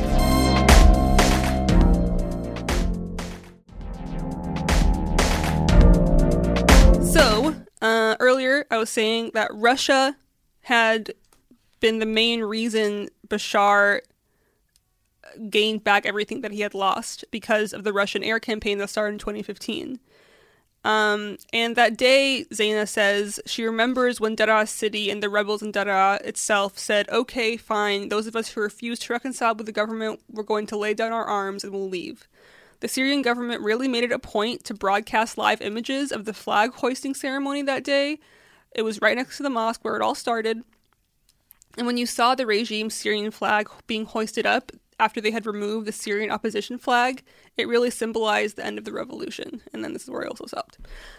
So, earlier I was saying that Russia had been the main reason Bashar gained back everything that he had lost because of the Russian air campaign that started in 2015. And that day, Zaina says she remembers when Daraa city and the rebels in Daraa itself said, okay, fine, those of us who refuse to reconcile with the government, we're going to lay down our arms and we'll leave. The Syrian government really made it a point to broadcast live images of the flag hoisting ceremony that day. It was right next to the mosque where it all started. And when you saw the regime's Syrian flag being hoisted up after they had removed the Syrian opposition flag, it really symbolized the end of the revolution. And then this is where I also stopped.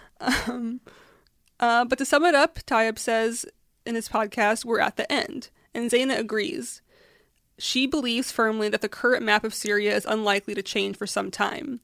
But to sum it up, Tayyip says in his podcast, we're at the end. And Zaina agrees. She believes firmly that the current map of Syria is unlikely to change for some time.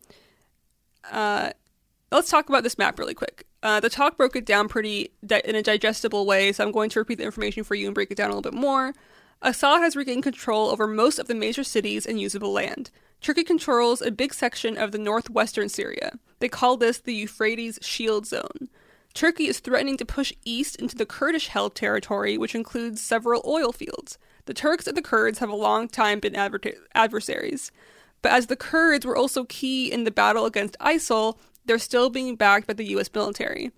Let's talk about this map really quick. The talk broke it down in a digestible way, so I'm going to repeat the information for you and break it down a little bit more. Assad has regained control over most of the major cities and usable land. Turkey controls a big section of the northwestern Syria. They call this the Euphrates Shield Zone. Turkey is threatening to push east into the Kurdish-held territory, which includes several oil fields. The Turks and the Kurds have a long time been adversaries. But as the Kurds were also key in the battle against ISIL, they're still being backed by the U.S. military.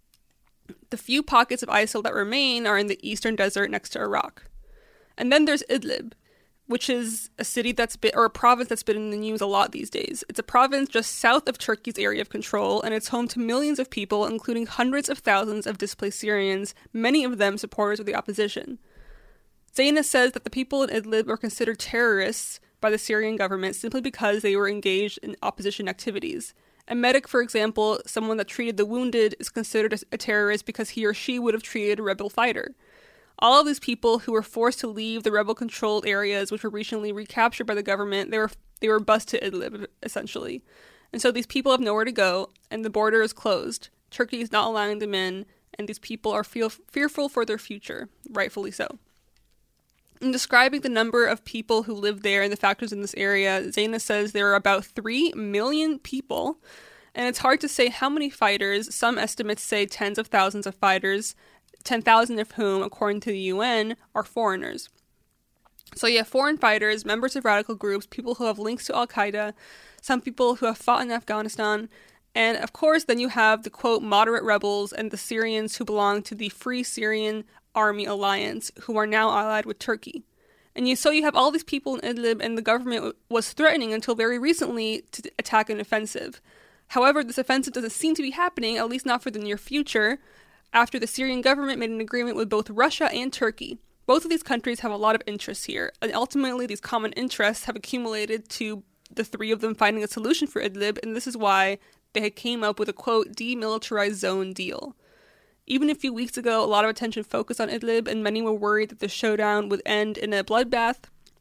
The few pockets of ISIL that remain are in the eastern desert next to Iraq. And then there's Idlib, which is a city or a province that's been in the news a lot these days. It's a province just south of Turkey's area of control, and it's home to millions of people, including hundreds of thousands of displaced Syrians, many of them supporters of the opposition. Zaina says that the people in Idlib are considered terrorists by the Syrian government simply because they were engaged in opposition activities. A medic, for example, someone that treated the wounded, is considered a terrorist because he or she would have treated a rebel fighter. All of these people who were forced to leave the rebel-controlled areas, which were recently recaptured by the government, they were bused to Idlib, essentially. And so these people have nowhere to go, and the border is closed. Turkey is not allowing them in, and these people are fearful for their future, rightfully so. In describing the number of people who live there and the factors in this area, Zaina says there are about 3 million people, and it's hard to say how many fighters. Some estimates say tens of thousands of fighters, 10,000 of whom, according to the UN, are foreigners. So you have foreign fighters, members of radical groups, people who have links to Al-Qaeda, some people who have fought in Afghanistan, and of course then you have the, quote, moderate rebels and the Syrians who belong to the Free Syrian Army Alliance, who are now allied with Turkey. And so you have all these people in Idlib, and the government was threatening until very recently to attack an offensive. However, this offensive doesn't seem to be happening, at least not for the near future, after the Syrian government made an agreement with both Russia and Turkey. Both of these countries have a lot of interests here, and ultimately these common interests have accumulated to the three of them finding a solution for Idlib, and this is why they had came up with a, quote, demilitarized zone deal. Even a few weeks ago, a lot of attention focused on Idlib, and many were worried that the showdown would end in a bloodbath.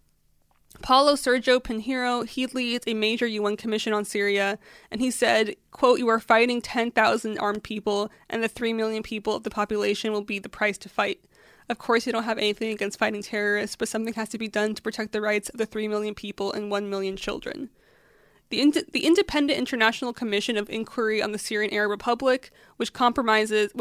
Paulo Sergio Pinheiro, he leads a major UN commission on Syria, and he said, quote, you are fighting 10,000 armed people, and the 3 million people of the population will be the price to fight. Of course, you don't have anything against fighting terrorists, but something has to be done to protect the rights of the 3 million people and 1 million children. The Independent International Commission of Inquiry on the Syrian Arab Republic, which comprises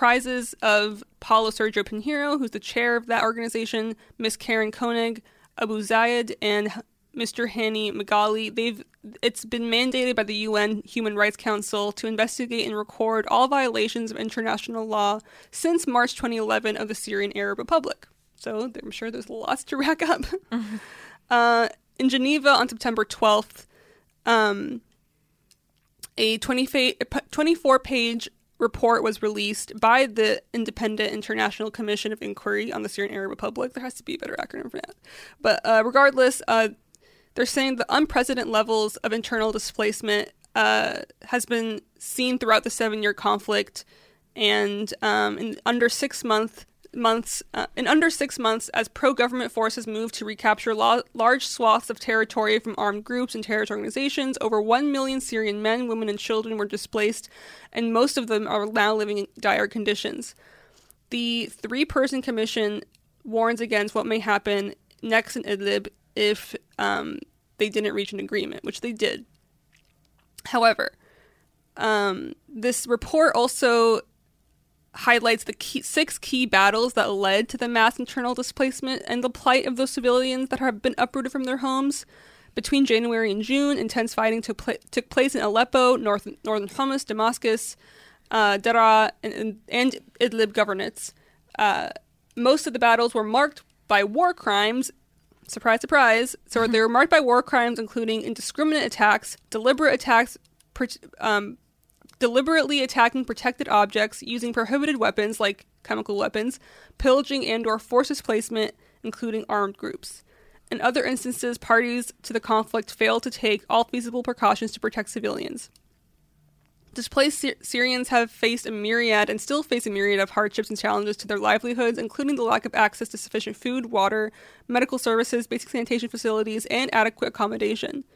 of Paulo Sergio Pinheiro, who's the chair of that organization, Miss Karen Koenig, Abu Zayed, and Mr. Hani Magali, it's been mandated by the UN Human Rights Council to investigate and record all violations of international law since March 2011 of the Syrian Arab Republic. So I'm sure there's lots to rack up. Mm-hmm. In Geneva on September 12th, a 24-page report was released by the Independent International Commission of Inquiry on the Syrian Arab Republic. There has to be a better acronym for that. But regardless, they're saying the unprecedented levels of internal displacement has been seen throughout the 7-year conflict, and in under 6 months, as pro-government forces move to recapture large swaths of territory from armed groups and terrorist organizations, over 1 million Syrian men, women, and children were displaced, and most of them are now living in dire conditions. The 3-person commission warns against what may happen next in Idlib if they didn't reach an agreement, which they did. However, this report also highlights the 6 key battles that led to the mass internal displacement and the plight of those civilians that have been uprooted from their homes. Between January and June, intense fighting took place in Aleppo, northern Homs, Damascus, Daraa, and Idlib governorates. Most of the battles were marked by war crimes. Surprise, surprise. So they were marked by war crimes, including indiscriminate attacks, deliberate attacks, deliberately attacking protected objects, using prohibited weapons like chemical weapons, pillaging and/or forced displacement, including armed groups. In other instances, parties to the conflict failed to take all feasible precautions to protect civilians. Displaced Syrians have faced a myriad and still face a myriad of hardships and challenges to their livelihoods, including the lack of access to sufficient food, water, medical services, basic sanitation facilities, and adequate accommodation.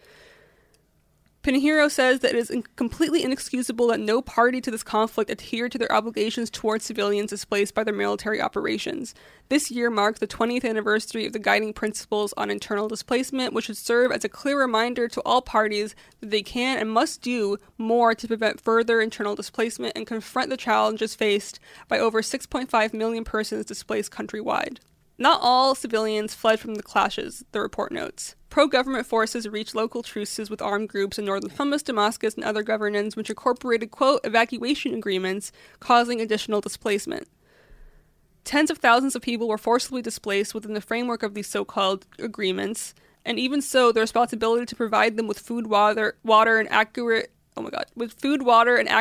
Pinheiro says that it is completely inexcusable that no party to this conflict adhered to their obligations towards civilians displaced by their military operations. This year marks the 20th anniversary of the guiding principles on internal displacement, which should serve as a clear reminder to all parties that they can and must do more to prevent further internal displacement and confront the challenges faced by over 6.5 million persons displaced countrywide. Not all civilians fled from the clashes, the report notes. Pro-government forces reached local truces with armed groups in northern Homs, Damascus, and other governments, which incorporated, quote, evacuation agreements, causing additional displacement. Tens of thousands of people were forcibly displaced within the framework of these so-called agreements, and even so, the responsibility to provide them with food, water, and accurate... Oh my god. With food, water, and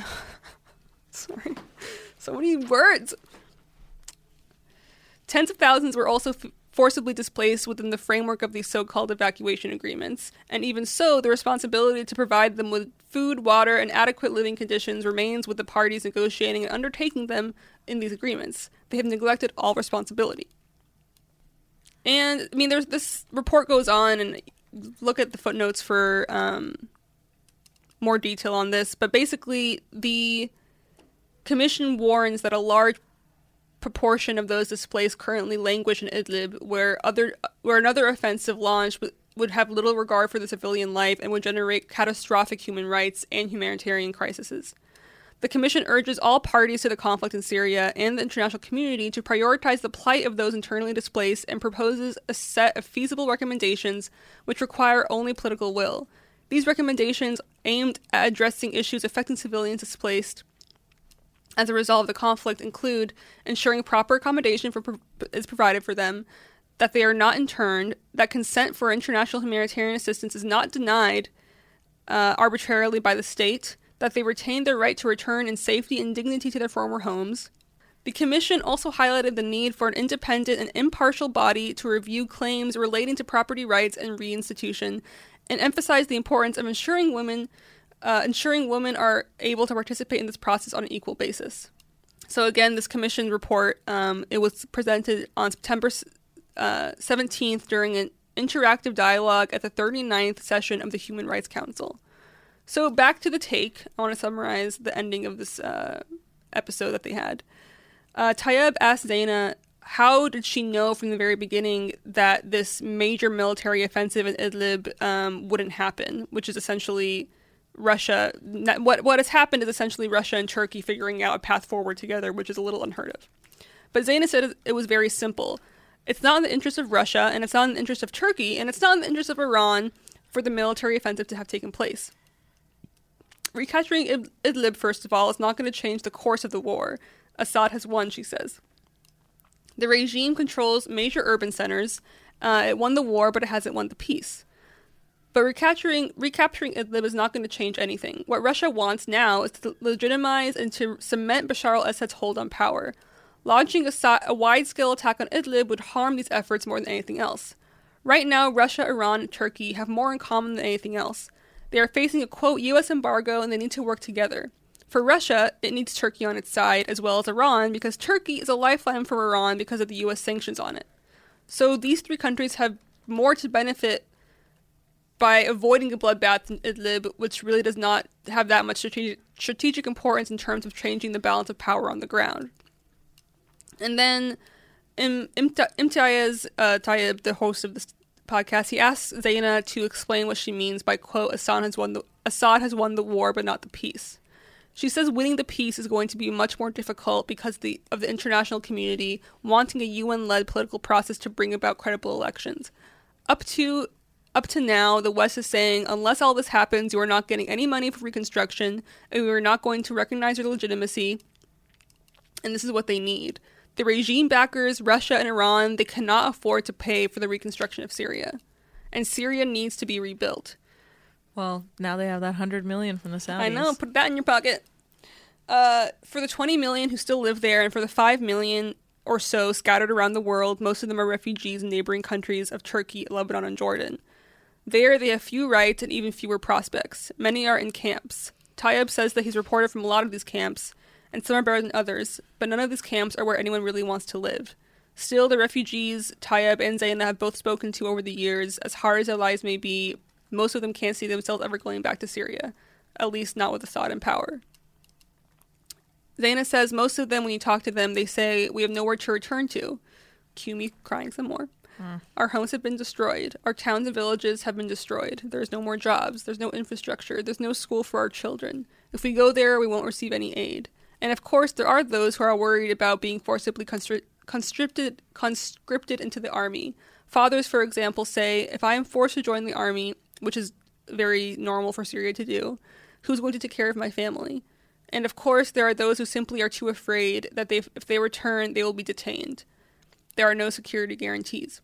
Sorry. So many words. Tens of thousands were also forcibly displaced within the framework of these so-called evacuation agreements, and even so, the responsibility to provide them with food, water, and adequate living conditions remains with the parties negotiating and undertaking them in these agreements. They have neglected all responsibility. And, I mean, this report goes on, and look at the footnotes for more detail on this, but basically, the commission warns that a large proportion of those displaced currently languish in Idlib, where another offensive launch would have little regard for the civilian life and would generate catastrophic human rights and humanitarian crises. The Commission urges all parties to the conflict in Syria and the international community to prioritize the plight of those internally displaced and proposes a set of feasible recommendations which require only political will. These recommendations, aimed at addressing issues affecting civilians displaced as a result of the conflict, include ensuring proper accommodation is provided for them, that they are not interned, that consent for international humanitarian assistance is not denied arbitrarily by the state, that they retain their right to return in safety and dignity to their former homes. The Commission also highlighted the need for an independent and impartial body to review claims relating to property rights and reinstitution, and emphasized the importance of ensuring women are able to participate in this process on an equal basis. So again, this commission report, it was presented on September 17th during an interactive dialogue at the 39th session of the Human Rights Council. So back to the take. I want to summarize the ending of this episode that they had. Tayeb asked Zaina, how did she know from the very beginning that this major military offensive in Idlib wouldn't happen, which is essentially Russia. What has happened is essentially Russia and Turkey figuring out a path forward together, which is a little unheard of. But Zaina said it was very simple. It's not in the interest of Russia, and it's not in the interest of Turkey, and it's not in the interest of Iran for the military offensive to have taken place. Recapturing Idlib, first of all, is not going to change the course of the war. Assad has won, she says. The regime controls major urban centers. It won the war, but it hasn't won the peace. But recapturing Idlib is not going to change anything. What Russia wants now is to legitimize and to cement Bashar al-Assad's hold on power. Launching a wide-scale attack on Idlib would harm these efforts more than anything else. Right now, Russia, Iran, and Turkey have more in common than anything else. They are facing a, quote, U.S. embargo, and they need to work together. For Russia, it needs Turkey on its side, as well as Iran, because Turkey is a lifeline for Iran because of the U.S. sanctions on it. So these three countries have more to benefit by avoiding a bloodbath in Idlib, which really does not have that much strategic importance in terms of changing the balance of power on the ground. And then Imtiaz Tayyib, the host of this podcast, he asks Zaina to explain what she means by, quote, Assad has won the war but not the peace. She says winning the peace is going to be much more difficult because of the international community wanting a UN-led political process to bring about credible elections. Up to now, the West is saying, unless all this happens, you are not getting any money for reconstruction, and we are not going to recognize your legitimacy, and this is what they need. The regime backers, Russia and Iran, they cannot afford to pay for the reconstruction of Syria. And Syria needs to be rebuilt. Well, now they have that $100 million from the Saudis. I know, put that in your pocket. For the 20 million who still live there, and for the 5 million or so scattered around the world, most of them are refugees in neighboring countries of Turkey, Lebanon, and Jordan. There, they have few rights and even fewer prospects. Many are in camps. Tayyip says that he's reported from a lot of these camps, and some are better than others, but none of these camps are where anyone really wants to live. Still, the refugees Tayyip and Zaina have both spoken to over the years, as hard as their lives may be, most of them can't see themselves ever going back to Syria, at least not with Assad in power. Zaina says most of them, when you talk to them, they say, we have nowhere to return to. Cue me crying some more. Our homes have been destroyed. Our towns and villages have been destroyed. There's no more jobs. There's no infrastructure. There's no school for our children. If we go there, we won't receive any aid. And of course, there are those who are worried about being forcibly conscripted into the army. Fathers, for example, say, if I am forced to join the army, which is very normal for Syria to do, who's going to take care of my family? And of course, there are those who simply are too afraid that if they return, they will be detained. There are no security guarantees.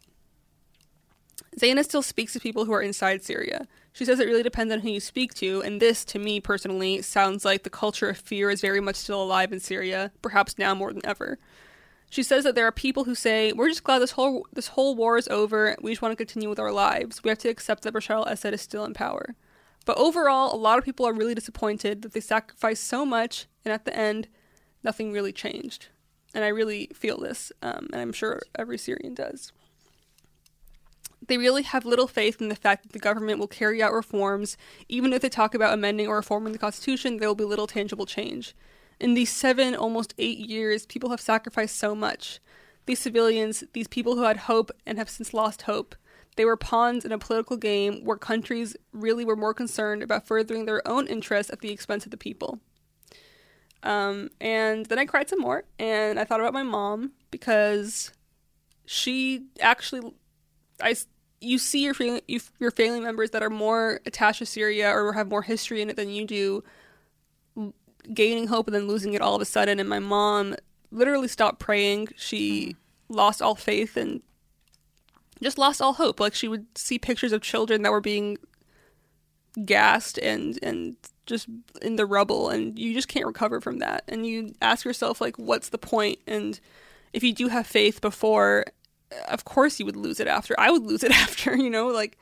Zaina still speaks to people who are inside Syria. She says it really depends on who you speak to, and this, to me personally, sounds like the culture of fear is very much still alive in Syria, perhaps now more than ever. She says that there are people who say, we're just glad this whole war is over, we just want to continue with our lives. We have to accept that Bashar al-Assad is still in power. But overall, a lot of people are really disappointed that they sacrificed so much, and at the end, nothing really changed. And I really feel this, and I'm sure every Syrian does. They really have little faith in the fact that the government will carry out reforms. Even if they talk about amending or reforming the constitution, there will be little tangible change. In these 7, almost 8 years, people have sacrificed so much. These civilians, these people who had hope and have since lost hope, they were pawns in a political game where countries really were more concerned about furthering their own interests at the expense of the people. And then I cried some more, and I thought about my mom, because she actually... you see your family members that are more attached to Syria or have more history in it than you do, gaining hope and then losing it all of a sudden. And my mom literally stopped praying. She lost all faith and just lost all hope. Like, she would see pictures of children that were being gassed and just in the rubble, and you just can't recover from that. And you ask yourself, like, what's the point? And if you do have faith before, of course you would lose it after. I would lose it after, like,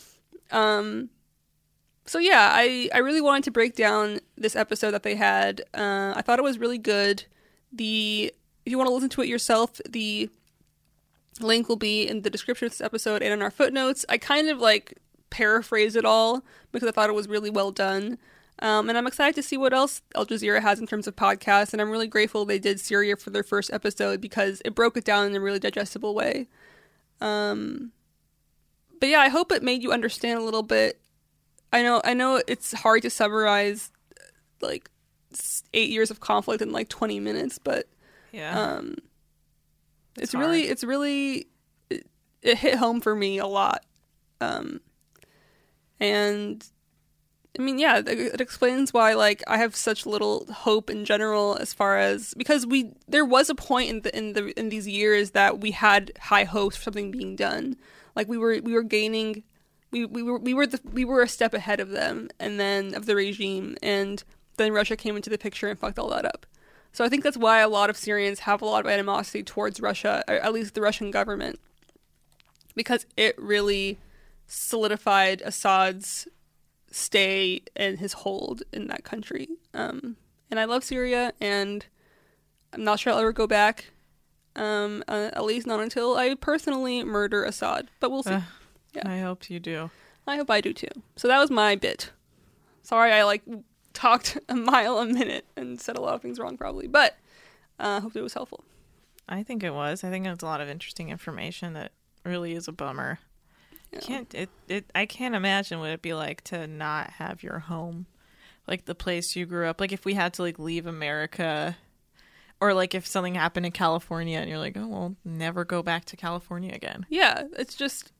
so yeah, I really wanted to break down this episode that they had. I thought it was really good. If you want to listen to it yourself, the link will be in the description of this episode and in our footnotes. I kind of paraphrase it all because I thought it was really well done. And I'm excited to see what else Al Jazeera has in terms of podcasts, and I'm really grateful they did Syria for their first episode because it broke it down in a really digestible way. But yeah, I hope it made you understand a little bit. I know it's hard to summarize 8 years of conflict in 20 minutes, but yeah, it's really it hit home for me a lot. And I mean, yeah, it explains why, like, I have such little hope in general, as far as, because there was a point in these years that we had high hopes for something being done. Like, we were gaining, we were a step ahead of them, and then of the regime, and then Russia came into the picture and fucked all that up. So I think that's why a lot of Syrians have a lot of animosity towards Russia, or at least the Russian government, because it really solidified Assad's stay and his hold in that country. And I love Syria, and I'm not sure I'll ever go back, at least not until I personally murder Assad, but we'll see. Yeah. I hope you do. I hope I do too. So that was my bit. Sorry I like talked a mile a minute and said a lot of things wrong probably, but I hope it was helpful. I think it was. I think it's a lot of interesting information that really is a bummer. Yeah. I can't imagine what it'd be like to not have your home, like the place you grew up. Like if we had to like leave America, or like if something happened in California and you're like, oh, well, never go back to California again. Yeah, it's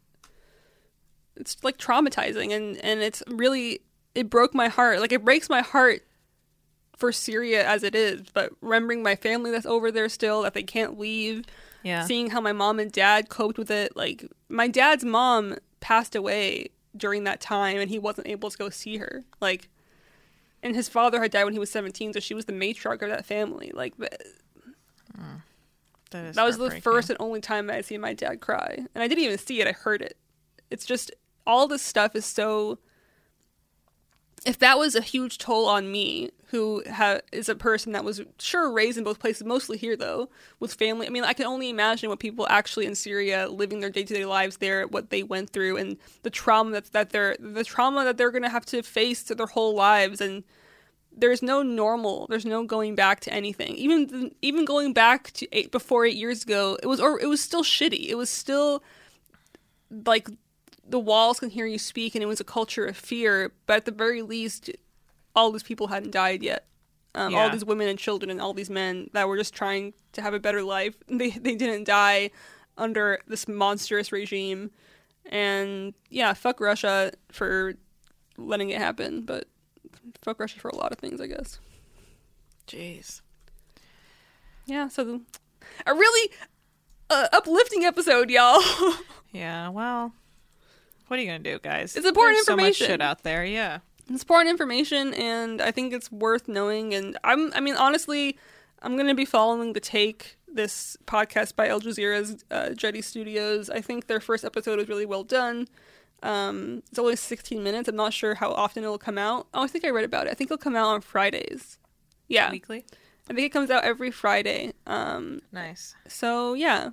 like traumatizing, and it's really, it broke my heart. Like it breaks my heart for Syria as it is, but remembering my family that's over there still, that they can't leave. Yeah. Seeing how my mom and dad coped with it. Like, my dad's mom passed away during that time, and he wasn't able to go see her. Like, and his father had died when he was 17, so she was the matriarch of that family. Like, that was the first and only time I'd seen my dad cry. And I didn't even see it, I heard it. It's just, all this stuff is so... If that was a huge toll on me, who is a person that was sure raised in both places, mostly here though, with family. I mean, I can only imagine what people actually in Syria living their day-to-day lives there, what they went through, and the trauma that they're going to have to face to their whole lives. And there's no normal. There's no going back to anything. Even going back to before 8 years ago, it was still shitty. It was still like, the walls can hear you speak, and it was a culture of fear, but at the very least, all these people hadn't died yet. All these women and children and all these men that were just trying to have a better life, they didn't die under this monstrous regime. And yeah, fuck Russia for letting it happen, but fuck Russia for a lot of things, I guess. Jeez. Yeah, so a really uplifting episode, y'all. Yeah, well... What are you going to do, guys? It's important There's information. So much shit out there, yeah. It's important information, and I think it's worth knowing. And honestly, I'm going to be following The Take, this podcast by Al Jazeera's Jetty Studios. I think their first episode was really well done. It's only 16 minutes. I'm not sure how often it'll come out. Oh, I think I read about it. I think it'll come out on Fridays. Yeah. Weekly? I think it comes out every Friday. Nice. So, yeah.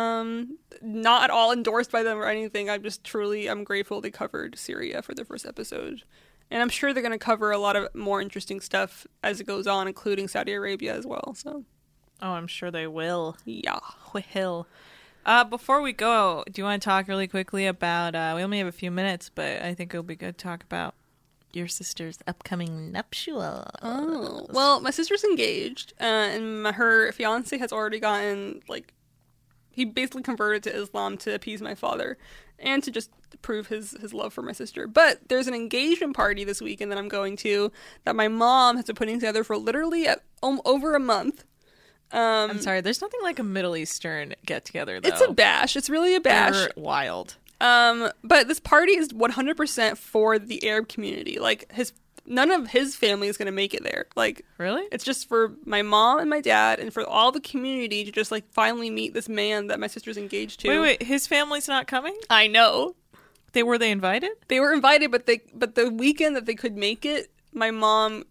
Not at all endorsed by them or anything. I'm grateful they covered Syria for their first episode. And I'm sure they're going to cover a lot of more interesting stuff as it goes on, including Saudi Arabia as well. So, oh, I'm sure they will. Yeah. Will. Before we go, do you want to talk really quickly about, we only have a few minutes, but I think it'll be good to talk about your sister's upcoming nuptials. Oh, well, my sister's engaged, and her fiance has already gotten, like, he basically converted to Islam to appease my father and to just prove his love for my sister. But there's an engagement party this weekend that I'm going to that my mom has been putting together for literally over a month. I'm sorry, there's nothing like a Middle Eastern get-together, though. It's a bash. It's really a bash. They're wild. But this party is 100% for the Arab community. Like, none of his family is going to make it there. Like, really? It's just for my mom and my dad and for all the community to just, like, finally meet this man that my sister's engaged to. Wait, his family's not coming? I know. Were they invited? They were invited, but the weekend that they could make it, my mom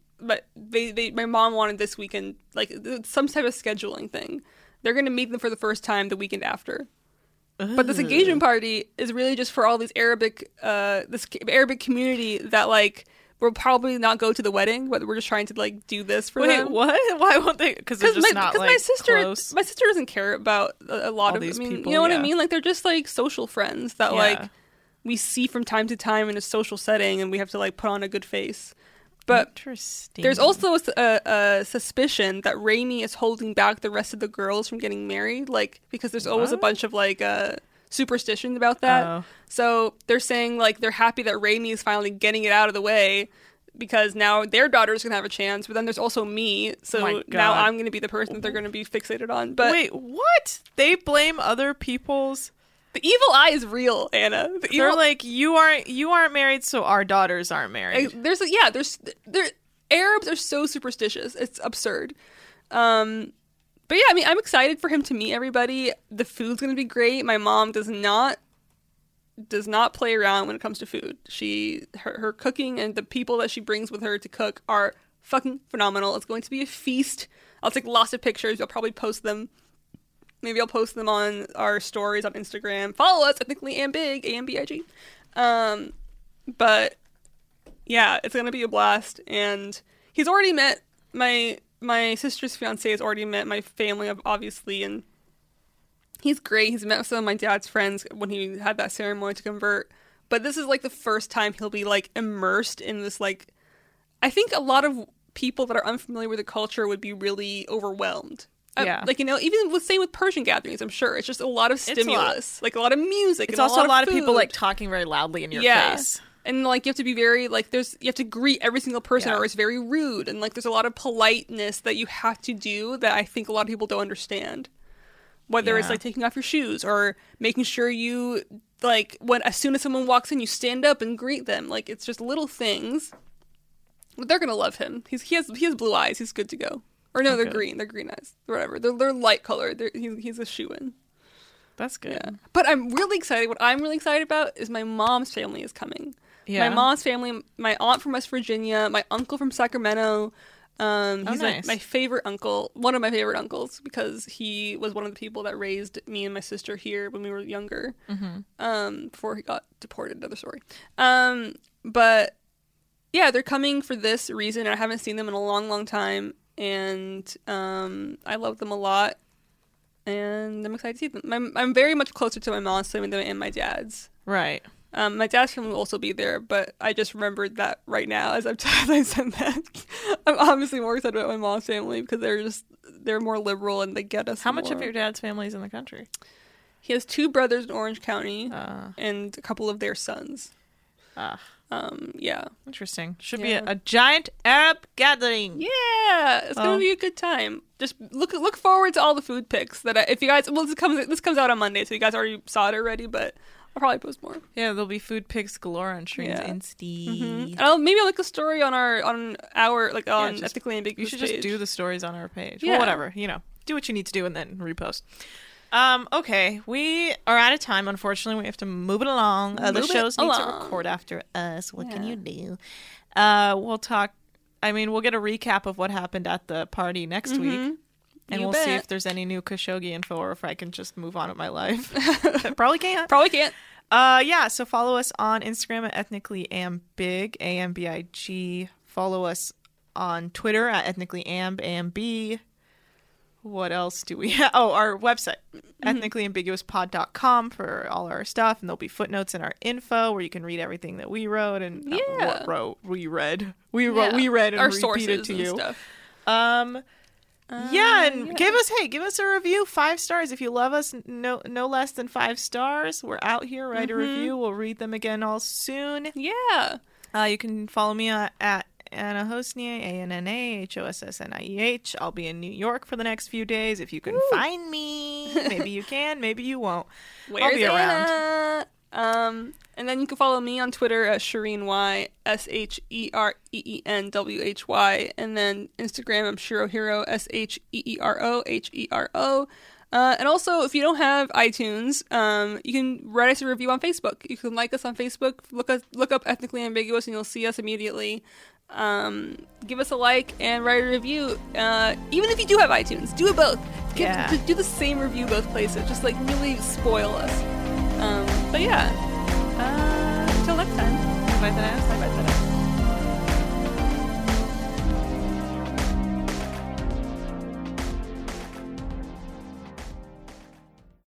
wanted this weekend, like, some type of scheduling thing. They're going to meet them for the first time the weekend after. Ugh. But this engagement party is really just for all these this Arabic community that, like, will probably not go to the wedding, but we're just trying to, like, do this for them. Wait, what? Why won't they? Because they're just not, like, close. My sister doesn't care about a lot of these people. You know what I mean? Like, they're just, like, social friends that, like, we see from time to time in a social setting, and we have to, like, put on a good face. But there's also a suspicion that Raimi is holding back the rest of the girls from getting married, like, because there's always a bunch of, like, superstitions about that. Oh. So they're saying like they're happy that Raimi is finally getting it out of the way because now their daughter's gonna have a chance. But then there's also me, so My now God. I'm gonna be the person that they're gonna be fixated on. But Wait, what? They blame other people's. the evil eye is real, Anna. The They're evil, like, you aren't married, so our daughters aren't married. Arabs are so superstitious. It's absurd. But yeah, I mean, I'm excited for him to meet everybody. The food's gonna be great. My mom does not play around when it comes to food. Her cooking and the people that she brings with her to cook are fucking phenomenal. It's going to be a feast. I'll take lots of pictures. I'll probably post them. Maybe I'll post them on our stories on Instagram. Follow us, Ethnically Ambig, AMBIG. But yeah, it's gonna be a blast. And he's already met my sister's fiance has already met my family, obviously, and he's great. He's met some of my dad's friends when he had that ceremony to convert. But this is like the first time he'll be like immersed in this. Like, I think a lot of people that are unfamiliar with the culture would be really overwhelmed. Yeah. Like, you know, even with Persian gatherings, I'm sure it's just a lot of stimulus, like a lot of music. It's and also a lot of food. people like talking very loudly in your face. And like you have to be very like you have to greet every single person Yeah. or it's very rude, and like there's a lot of politeness that you have to do that I think a lot of people don't understand. Whether it's Yeah. like taking off your shoes or making sure you like as soon as someone walks in you stand up and greet them. Like it's just little things. But they're gonna love him. He has blue eyes. He's good to go. Or no, they're Okay. green. They're green eyes. Whatever. They're light colored. He's a shoo-in. That's good. Yeah. But I'm really excited. What I'm really excited about is my mom's family is coming. Yeah. My mom's family, my aunt from West Virginia, my uncle from Sacramento. He's nice. my favorite uncle, one of my favorite uncles, because he was one of the people that raised me and my sister here when we were younger, before he got deported. Another story. But yeah, they're coming for this reason. I haven't seen them in a long, long time, and I love them a lot. And I'm excited to see them. I'm very much closer to my mom's family than I am my dad's. Right. My dad's family will also be there, but I just remembered that right now as I said that. I'm obviously more excited about my mom's family because they're more liberal and they get us. How much of more. your dad's family is in the country? He has 2 brothers in Orange County and a couple of their sons. Yeah. Interesting. Should Yeah. be a giant Arab gathering. Yeah, it's gonna be a good time. Just look forward to all the food pics if you guys. Well, this comes out on Monday, so you guys already saw it already, but I'll probably post more. Yeah, there'll be food pics galore on Shreen's Yeah. Insta. And maybe I'll make a story on our just- Ethically Ambiguous. You should page. just do the stories on our page. Yeah. Well, whatever. Do what you need to do and then repost. Okay, we are out of time. Unfortunately, we have to move it along. Other Move it shows need to along. record after us. What can Yeah. you do? We'll talk. We'll get a recap of what happened at the party next week. And You we'll see bet. if there's any new Khashoggi info or if I can just move on with my life. Probably can't. Probably can't. So follow us on Instagram at ethnicallyambig, AMBIG. Follow us on Twitter at ethnicallyamb, AMB. What else do we have? Oh, our website, ethnicallyambiguouspod.com for all our stuff. And there'll be footnotes in our info where you can read everything that we wrote and Yeah. we read and Our repeated sources to and you. stuff. Give us a review, 5 stars if you love us. No less than 5 stars. We're out here. Write a review. We'll read them again all soon. Yeah. You can follow me at Anna Hosnieh, ANNAHOSSNIEH. I'll be in New York for the next few days. If you can find me, maybe you can, maybe you won't. I'll be around. Anna? And then you can follow me on Twitter at Shireen Y, SHEREENWHY, and then Instagram I'm Shirohiro, SHEEROHERO. And also, if you don't have iTunes, you can write us a review on Facebook. You can like us on Facebook. Look up Ethnically Ambiguous, and you'll see us immediately. Give us a like and write a review. Even if you do have iTunes, do it both. Do the same review both places. Just like really spoil us. But yeah. Until next time. Bye for now.